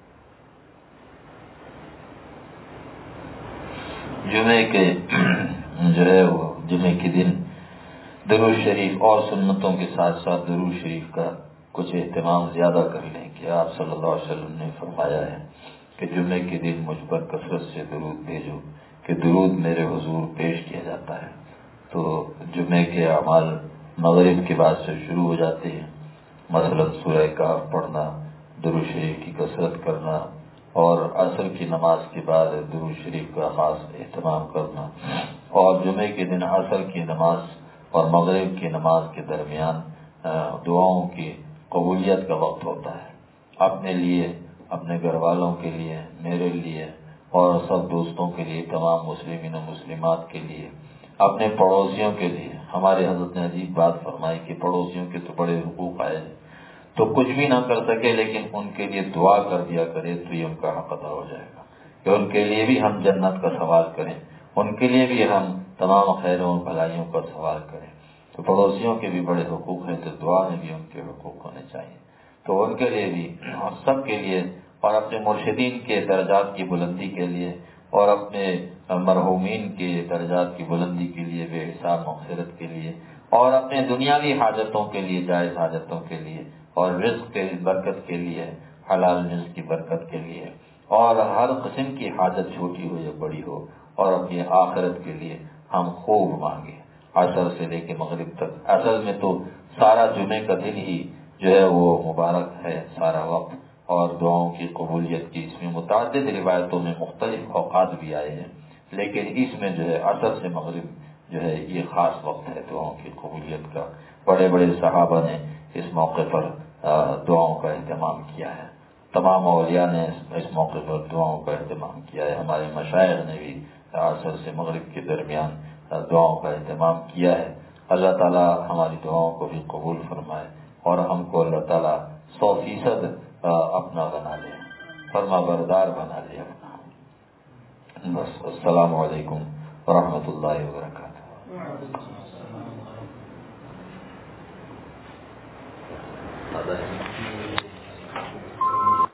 جمعے کے جو ہے وہ جمعے کے دن درود شریف اور سنتوں کے ساتھ ساتھ درود شریف کا کچھ اہتمام زیادہ کر لیں کہ آپ صلی اللہ علیہ وسلم نے فرمایا ہے کہ جمعے کے دن مجھ پر کثرت سے درود بھیجو کہ درود میرے حضور پیش کیا جاتا ہے۔ تو جمعے کے اعمال مغرب کے بعد سے شروع ہو جاتے ہیں، مثلا سورہ کہف پڑھنا، درود شریف کی کثرت کرنا، اور عصر کی نماز کے بعد درود شریف کا خاص اہتمام کرنا، اور جمعے کے دن عصر کی نماز اور مغرب کی نماز کے درمیان دعاؤں کی قبولیت کا وقت ہوتا ہے، اپنے لیے، اپنے گھر والوں کے لیے، میرے لیے اور سب دوستوں کے لیے، تمام مسلمین و مسلمات کے لیے، اپنے پڑوسیوں کے لیے۔ ہمارے حضرت نے عجیب بات فرمائی کہ پڑوسیوں کے تو بڑے حقوق آئے ہیں، تو کچھ بھی نہ کر سکے لیکن ان کے لیے دعا کر دیا کرے تو یہ ان کا حق ادا ہو جائے گا کہ ان کے لیے بھی ہم جنت کا سوال کریں، ان کے لیے بھی ہم تمام خیروں اور بھلائیوں کا سوال کریں۔ تو پڑوسیوں کے بھی بڑے حقوق ہیں، تو دعا میں بھی ان کے حقوق ہونے چاہیے، تو ان کے لیے بھی اور سب کے لیے، اور اپنے مرشدین کے درجات کی بلندی کے لیے اور اپنے مرحومین کے درجات کی بلندی کے لیے، بے حساب مغفرت کے لیے، اور اپنے دنیاوی حاجتوں کے لیے، جائز حاجتوں کے لیے، اور رزق کے برکت کے لیے، حلال رزق کی برکت کے لیے، اور ہر قسم کی حاجت چھوٹی ہو یا بڑی ہو، اور اپنی آخرت کے لیے ہم خوب مانگیں، عصر سے لے کے مغرب تک۔ اصل میں تو سارا جمعے کا دن ہی جو ہے وہ مبارک ہے، سارا وقت، اور دعاؤں کی قبولیت کی اس میں متعدد روایتوں میں مختلف اوقات بھی آئے ہیں، لیکن اس میں جو ہے عصر سے مغرب جو ہے یہ خاص وقت ہے دعاؤں کی قبولیت کا۔ بڑے بڑے صحابہ نے اس موقع پر دعاؤں کا اہتمام کیا ہے، تمام اولیاء نے اس موقع پر دعاؤں کا اہتمام کیا ہے، ہمارے مشائخ نے بھی عصر سے مغرب کے درمیان دعاؤں کا اہتمام کیا ہے۔ اللہ تعالیٰ ہماری دعاؤں کو بھی قبول فرمائے، اور ہم کو اللہ تعالیٰ سو فیصد اپنا بنا لے، فرما بردار بنا لے اپنا۔ بس السلام علیکم ورحمۃ اللہ وبرکاتہ۔